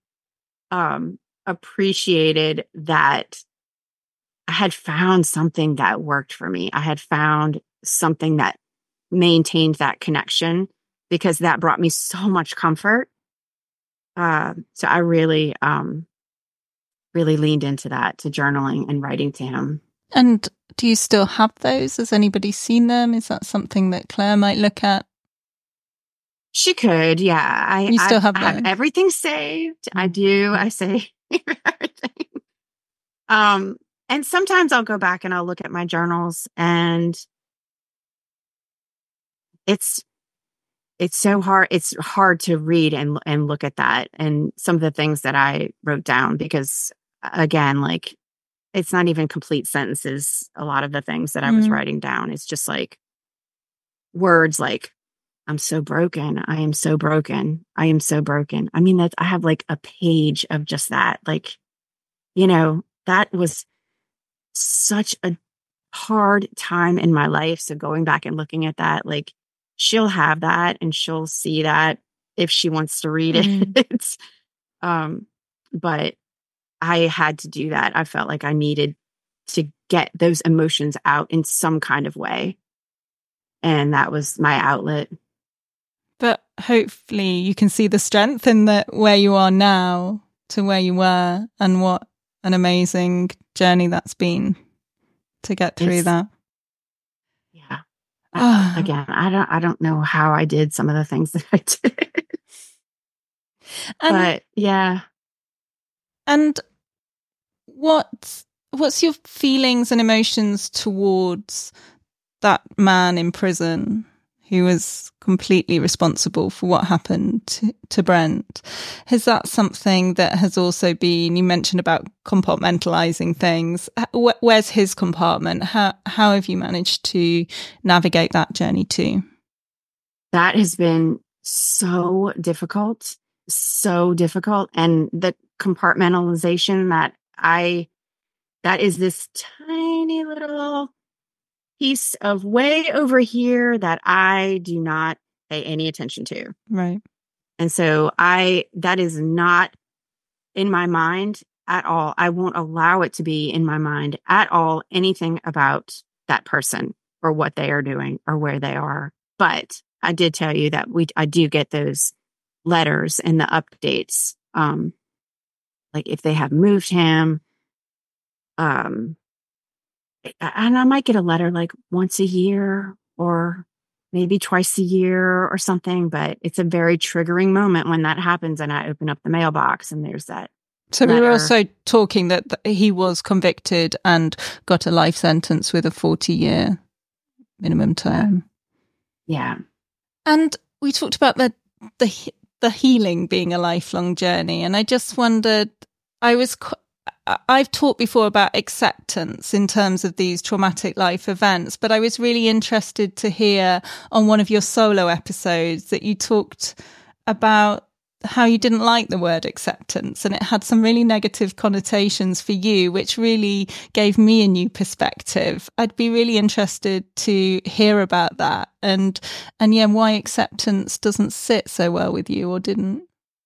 appreciated that I had found something that worked for me. I had found something that maintained that connection, because that brought me so much comfort. So I really, really leaned into that, to journaling and writing to him. And do you still have those? Has anybody seen them? Is that something that Claire might look at? She could, yeah. I have everything saved. I do. I save everything. And sometimes I'll go back and I'll look at my journals, and it's so hard. It's hard to read and look at that and some of the things that I wrote down, because again, like, it's not even complete sentences. A lot of the things that I was writing down, it's just like words like, I'm so broken. I am so broken. I am so broken. I mean, I have like a page of just that. Like, that was such a hard time in my life. So going back and looking at that, like, she'll have that and she'll see that if she wants to read it. But I had to do that. I felt like I needed to get those emotions out in some kind of way. And that was my outlet. But hopefully you can see the strength in where you are now to where you were, and what an amazing journey that's been to get through that. Yeah. Again, I don't know how I did some of the things that I did. But yeah. And what's your feelings and emotions towards that man in prison who was completely responsible for what happened to Brent? Is that something that has also been, you mentioned about compartmentalizing things. Where's his compartment? How have you managed to navigate that journey too? That has been so difficult. And the compartmentalization that is this tiny little piece of way over here that I do not pay any attention to. Right. And so that is not in my mind at all. I won't allow it to be in my mind at all, anything about that person or what they are doing or where they are. But I did tell you that I do get those letters and the updates. Like if they have moved him, and I might get a letter like once a year or maybe twice a year or something, but it's a very triggering moment when that happens and I open up the mailbox and there's that. So letter. We were also talking that he was convicted and got a life sentence with a 40-year minimum term. Yeah. And we talked about the healing being a lifelong journey. And I just wondered, I've talked before about acceptance in terms of these traumatic life events, but I was really interested to hear on one of your solo episodes that you talked about how you didn't like the word acceptance and it had some really negative connotations for you, which really gave me a new perspective. I'd be really interested to hear about that and yeah, why acceptance doesn't sit so well with you or didn't.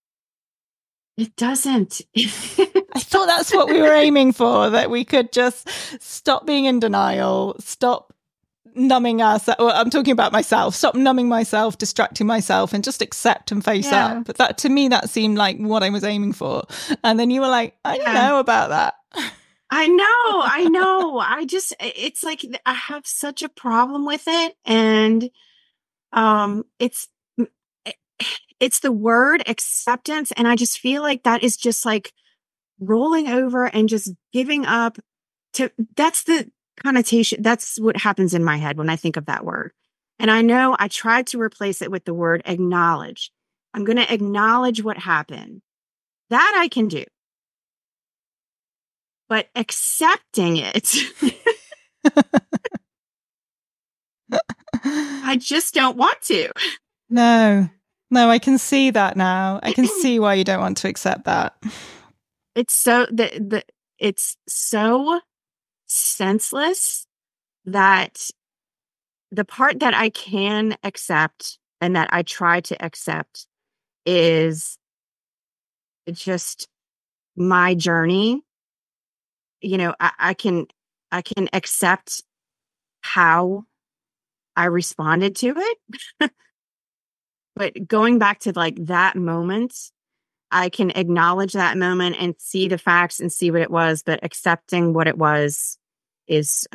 It doesn't. I thought that's what we were aiming for, that we could just stop being in denial, stop numbing ourselves. Well, I'm talking about myself. Stop numbing myself, distracting myself, and just accept and face up. But that, to me, that seemed like what I was aiming for. And then you were like, I don't know about that. I know. It's like I have such a problem with it. And it's the word acceptance. And I just feel like that is just like rolling over and just giving up that's the connotation. That's what happens in my head when I think of that word. And I know I tried to replace it with the word acknowledge. I'm going to acknowledge what happened. That I can do. But accepting it, I just don't want to. No. No, I can see that now. I can see why you don't want to accept that. It's so it's so senseless that the part that I can accept and that I try to accept is just my journey. You know, I can accept how I responded to it. But going back to like that moment, I can acknowledge that moment and see the facts and see what it was, but accepting what it was is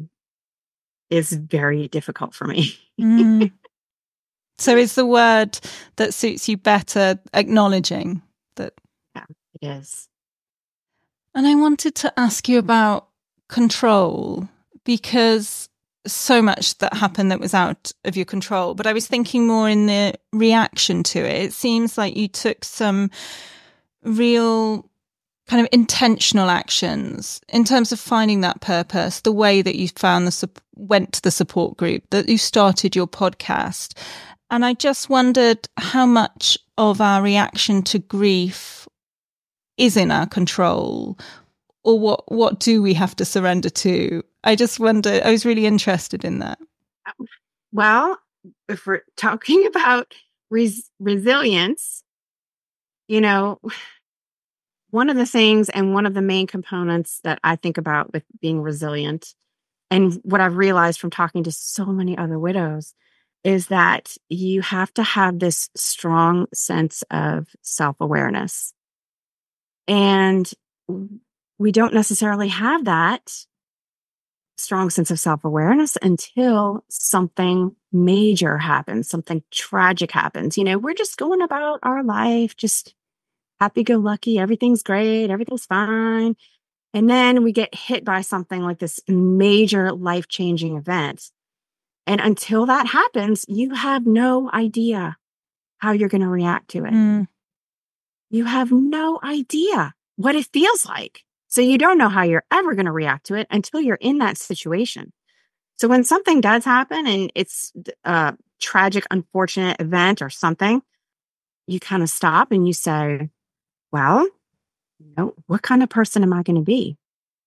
very difficult for me. Mm. So is the word that suits you better acknowledging that? Yeah, it is. And I wanted to ask you about control, because so much that happened that was out of your control. But I was thinking more in the reaction to it. It seems like you took some real kind of intentional actions in terms of finding that purpose, the way that you found went to the support group, that you started your podcast. And I just wondered how much of our reaction to grief is in our control, or what do we have to surrender to? I just wonder, I was really interested in that. Well, if we're talking about resilience, you know, one of the things and one of the main components that I think about with being resilient, and what I've realized from talking to so many other widows, is that you have to have this strong sense of self-awareness. And we don't necessarily have that strong sense of self-awareness until something major happens, something tragic happens. You know, we're just going about our life, just happy-go-lucky, everything's great, everything's fine. And then we get hit by something like this major life-changing event. And until that happens, you have no idea how you're going to react to it. Mm. You have no idea what it feels like. So you don't know how you're ever going to react to it until you're in that situation. So when something does happen and it's a tragic, unfortunate event or something, you kind of stop and you say, well, you know, what kind of person am I going to be?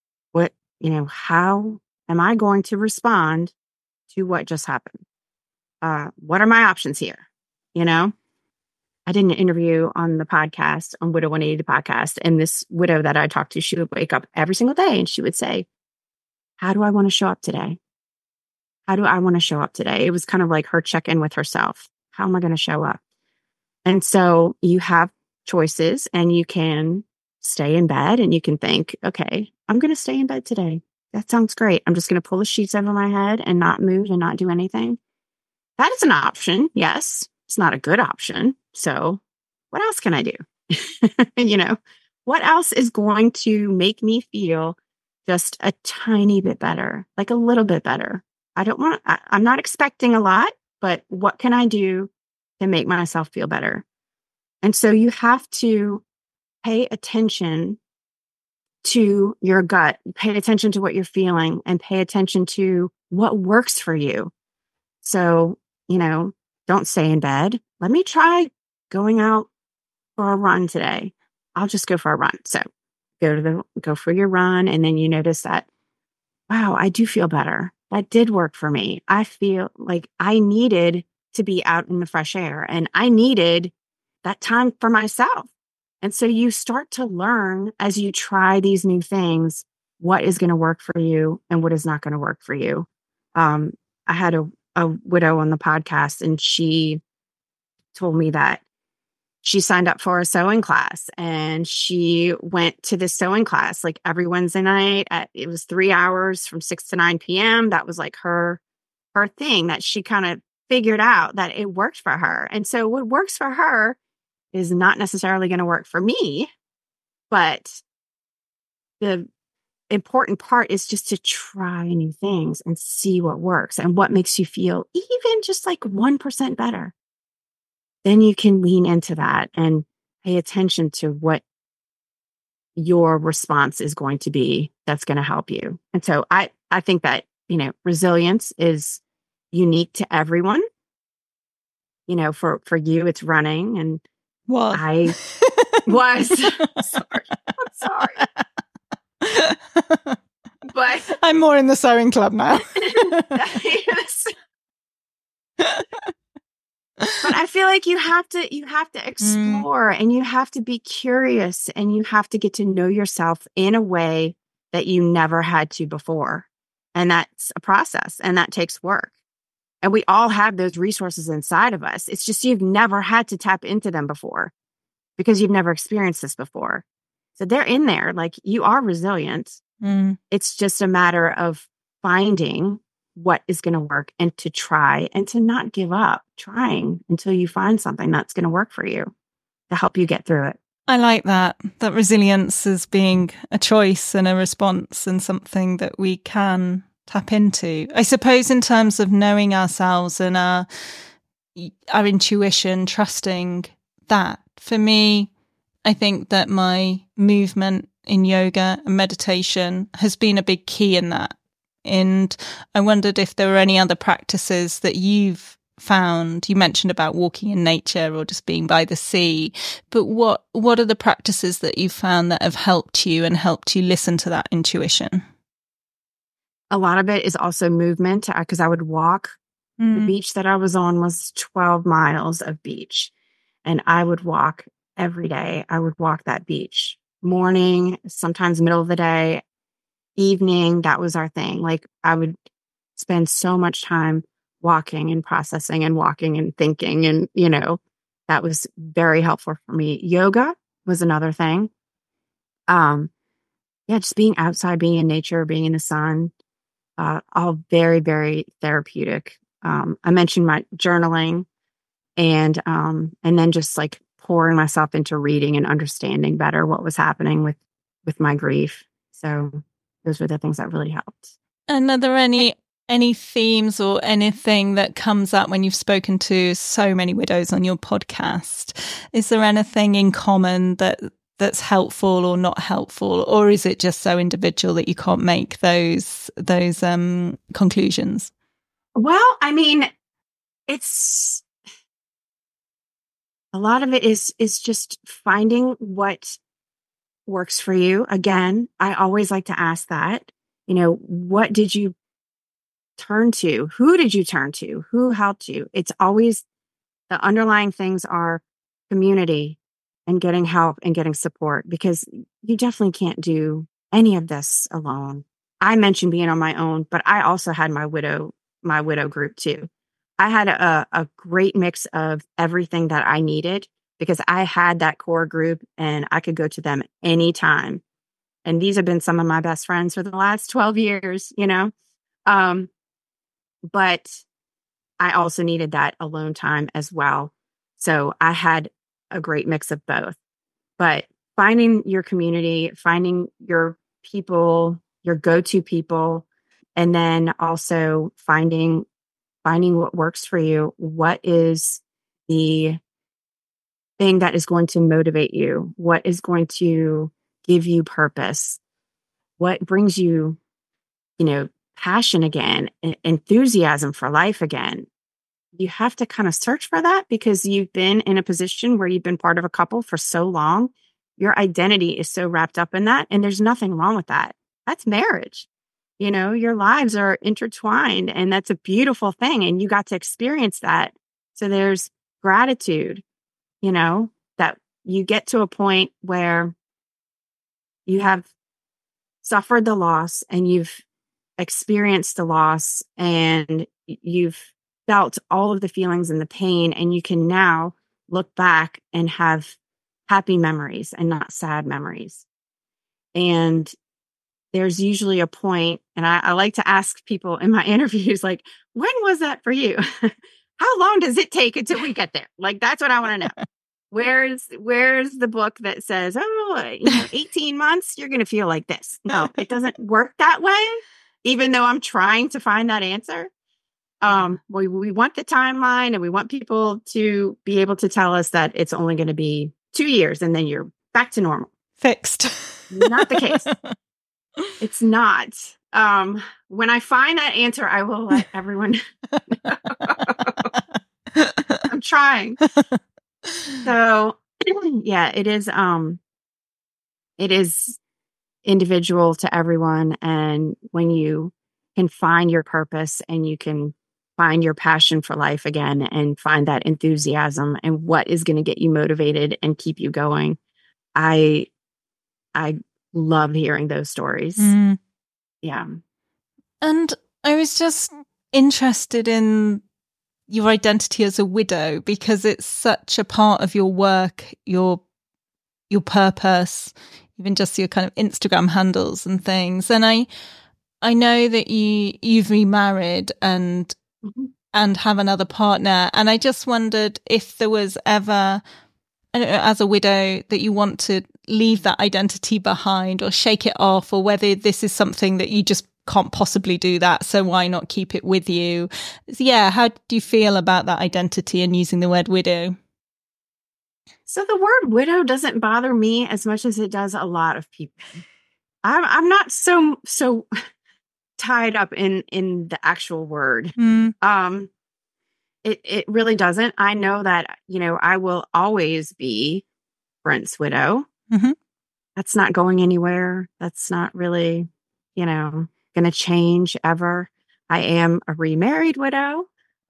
How am I going to respond to what just happened? What are my options here? You know, I did an interview on the podcast, on Widow 180 the podcast. And this widow that I talked to, she would wake up every single day and she would say, how do I want to show up today? How do I want to show up today? It was kind of like her check-in with herself. How am I going to show up? And so you have choices, and you can stay in bed and you can think, okay, I'm going to stay in bed today. That sounds great. I'm just going to pull the sheets over my head and not move and not do anything. That is an option. Yes. It's not a good option. So what else can I do? You know, what else is going to make me feel just a tiny bit better, like a little bit better? I'm not expecting a lot, but what can I do to make myself feel better? And so you have to pay attention to your gut, pay attention to what you're feeling, and pay attention to what works for you. So, you know, don't stay in bed. Let me try going out for a run today. I'll just go for a run. So go for your run. And then you notice that, wow, I do feel better. That did work for me. I feel like I needed to be out in the fresh air, and I needed that time for myself. And so you start to learn as you try these new things, what is going to work for you and what is not going to work for you. I had a widow on the podcast, and she told me that she signed up for a sewing class, and she went to this sewing class like every Wednesday night. It was 3 hours from 6 to 9 p.m. That was like her thing that she kind of figured out that it worked for her. And so what works for her is not necessarily going to work for me. But the important part is just to try new things and see what works and what makes you feel even just like 1% better. Then you can lean into that and pay attention to what your response is going to be that's going to help you. And so I think that, you know, resilience is unique to everyone. For you, it's running. And Was. I was. Sorry. I'm sorry. But I'm more in the sewing club now. Yes. But I feel like you have to explore and you have to be curious and you have to get to know yourself in a way that you never had to before. And that's a process and that takes work. And we all have those resources inside of us. It's just you've never had to tap into them before because you've never experienced this before. So they're in there. Like, you are resilient. It's just a matter of finding what is going to work and to try and to not give up trying until you find something that's going to work for you to help you get through it. I like that resilience is being a choice and a response and something that we can tap into. I suppose in terms of knowing ourselves and our intuition, trusting that. For me, I think that my movement in yoga and meditation has been a big key in that. And I wondered if there were any other practices that you've found. You mentioned about walking in nature or just being by the sea, but what are the practices that you've found that have helped you and helped you listen to that intuition? A lot of it is also movement, because I would walk. The beach that I was on was 12 miles of beach, and I would walk every day. I would walk that beach morning, sometimes middle of the day, evening. That was our thing. Like, I would spend so much time walking and processing and walking and thinking. And, that was very helpful for me. Yoga was another thing. Just being outside, being in nature, being in the sun, all very, very therapeutic. I mentioned my journaling and then just like pouring myself into reading and understanding better what was happening with my grief. So those were the things that really helped. And are there any themes or anything that comes up when you've spoken to so many widows on your podcast? Is there anything in common that's helpful or not helpful, or is it just so individual that you can't make those conclusions? Well, I mean, it's a lot of it is just finding what works for you. Again, I always like to ask that, what did you turn to? Who did you turn to? Who helped you? It's always the underlying things are community and getting help and getting support, because you definitely can't do any of this alone. I mentioned being on my own, but I also had my widow group too. I had a great mix of everything that I needed because I had that core group and I could go to them anytime. And these have been some of my best friends for the last 12 years, but I also needed that alone time as well. So I had a great mix of both. But finding your community, finding your people, your go-to people, and then also finding what works for you. What is the thing that is going to motivate you? What is going to give you purpose? What brings you, passion again, enthusiasm for life again? You have to kind of search for that because you've been in a position where you've been part of a couple for so long. Your identity is so wrapped up in that. And there's nothing wrong with that. That's marriage. Your lives are intertwined and that's a beautiful thing. And you got to experience that. So there's gratitude, that you get to a point where you have suffered the loss and you've experienced the loss and you've felt all of the feelings and the pain. And you can now look back and have happy memories and not sad memories. And there's usually a point, and I like to ask people in my interviews, like, when was that for you? How long does it take until we get there? Like, that's what I want to know. Where's the book that says, 18 months, you're going to feel like this? No, it doesn't work that way, even though I'm trying to find that answer. We want the timeline and we want people to be able to tell us that it's only going to be 2 years and then you're back to normal. Fixed. Not the case. It's not. When I find that answer, I will let everyone know. I'm I'm trying. So yeah, it is individual to everyone. And when you can find your purpose and you can find your passion for life again and find that enthusiasm and what is going to get you motivated and keep you going. I love hearing those stories. Yeah. And I was just interested in your identity as a widow because it's such a part of your work, your purpose, even just your kind of Instagram handles and things. And I know that you've remarried and have another partner. And I just wondered if there was ever, I don't know, as a widow, that you want to leave that identity behind or shake it off, or whether this is something that you just can't possibly do that, so why not keep it with you? So yeah, how do you feel about that identity and using the word widow? So the word widow doesn't bother me as much as it does a lot of people. I'm not so tied up in the actual word. It really doesn't. I know that, I will always be Brent's widow. That's not going anywhere. That's not really, going to change ever. I am a remarried widow.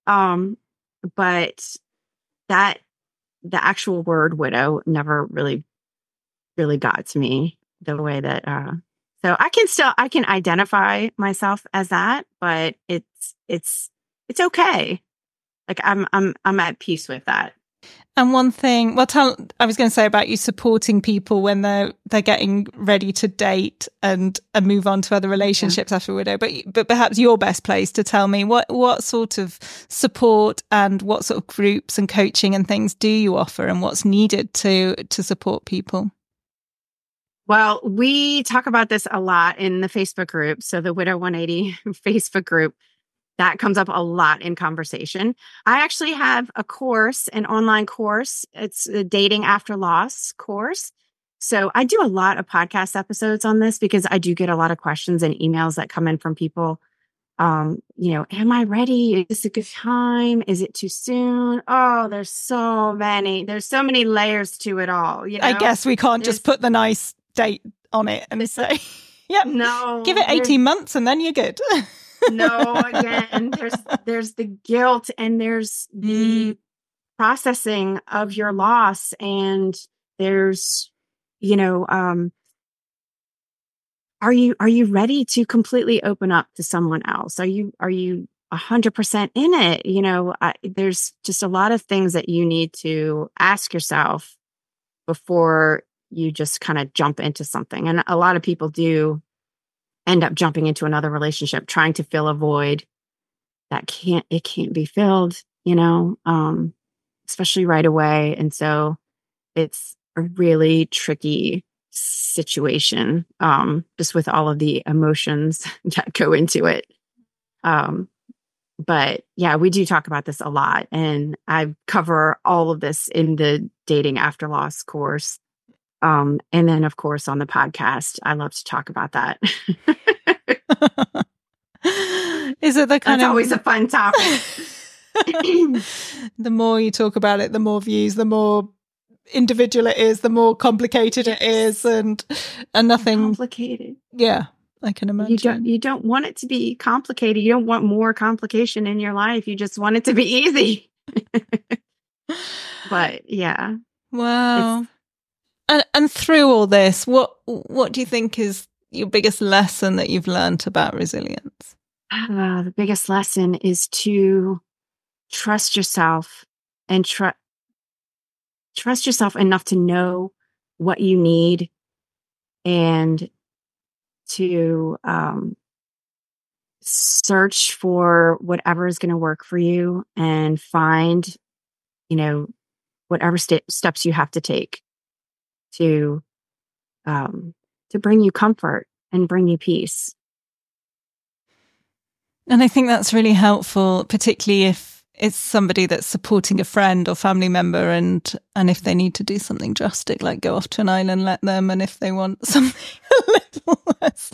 But that the actual word widow never really got to me the way that, so I can identify myself as that, but it's okay. Like I'm at peace with that. And one thing, I was going to say about you supporting people when they're getting ready to date and move on to other relationships after a widow, but perhaps you're best placed to tell me what sort of support and what sort of groups and coaching and things do you offer, and what's needed to support people? Well, we talk about this a lot in the Facebook group. So the Widow 180 Facebook group, that comes up a lot in conversation. I actually have an online course. It's a Dating After Loss course. So I do a lot of podcast episodes on this because I do get a lot of questions and emails that come in from people. Am I ready? Is this a good time? Is it too soon? Oh, there's so many layers to it all. I guess we can't just put the nice date on it and say, yeah, no, give it 18 months and then you're good. No, again, there's the guilt and there's the processing of your loss, and there's, are you ready to completely open up to someone else? Are you 100% in it? There's just a lot of things that you need to ask yourself before you just kind of jump into something. And a lot of people do end up jumping into another relationship, trying to fill a void that can't be filled, especially right away. And so it's a really tricky situation, just with all of the emotions that go into it. But yeah, we do talk about this a lot, and I cover all of this in the Dating After Loss course. And then, of course, on the podcast, I love to talk about that. Is it the kind That's always a fun topic. The more you talk about it, the more views, the more individual it is, the more complicated it is, and nothing complicated. Yeah, I can imagine. You don't want it to be complicated. You don't want more complication in your life. You just want it to be easy. But yeah. Wow. And through all this, what do you think is your biggest lesson that you've learned about resilience? The biggest lesson is to trust yourself and trust yourself enough to know what you need, and to search for whatever is going to work for you, and find, whatever steps you have to take to bring you comfort and bring you peace. And I think that's really helpful, particularly if it's somebody that's supporting a friend or family member, and if they need to do something drastic, like go off to an island, let them, and if they want something a little less.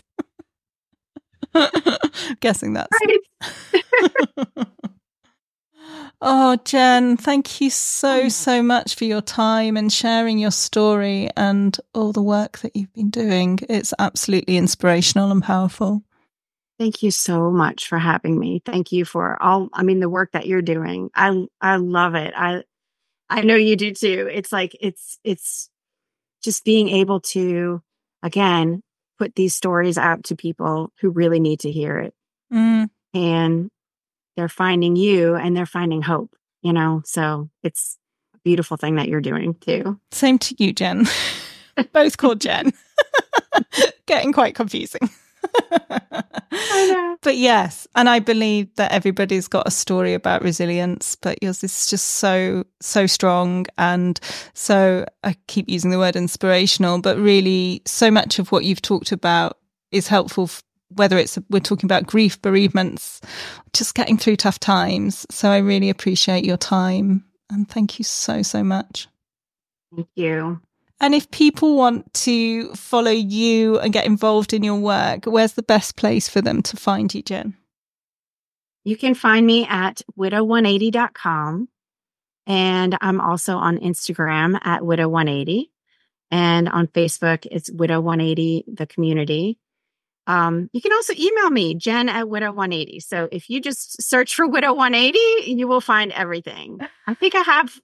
Guessing that's right. Oh, Jen, thank you so much for your time and sharing your story and all the work that you've been doing. It's absolutely inspirational and powerful. Thank you so much for having me. Thank you for the work that you're doing. I love it. I know you do too. It's like, it's just being able to, again, put these stories out to people who really need to hear it. And they're finding you and they're finding hope, so it's a beautiful thing that you're doing too. Same to you, Jen. Both called Jen. Getting quite confusing. I know. But yes, and I believe that everybody's got a story about resilience, but yours is just so strong. And so I keep using the word inspirational, but really so much of what you've talked about is helpful, whether we're talking about grief, bereavements, just getting through tough times. So I really appreciate your time and thank you so much. Thank you. And if people want to follow you and get involved in your work, where's the best place for them to find you, Jen? You can find me at widow180.com. And I'm also on Instagram at widow180. And on Facebook, it's widow180, the community. You can also email me, Jen at widow180. So if you just search for widow180, you will find everything. I think I have,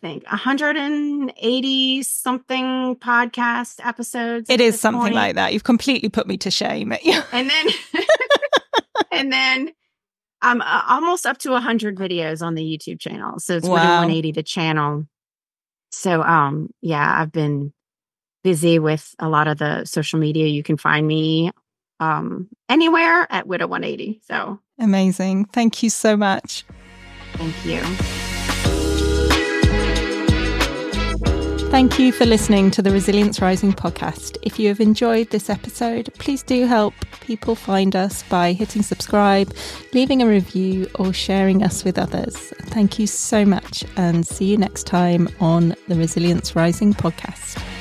180 something podcast episodes. It is something like that. You've completely put me to shame. And then I'm almost up to 100 videos on the YouTube channel. So it's Widow180, the channel. So, I've been busy with a lot of the social media. You can find me anywhere at Widow180. So amazing. Thank you so much. Thank you. Thank you for listening to the Resilience Rising podcast. If you have enjoyed this episode, please do help people find us by hitting subscribe, leaving a review, or sharing us with others. Thank you so much and see you next time on the Resilience Rising podcast.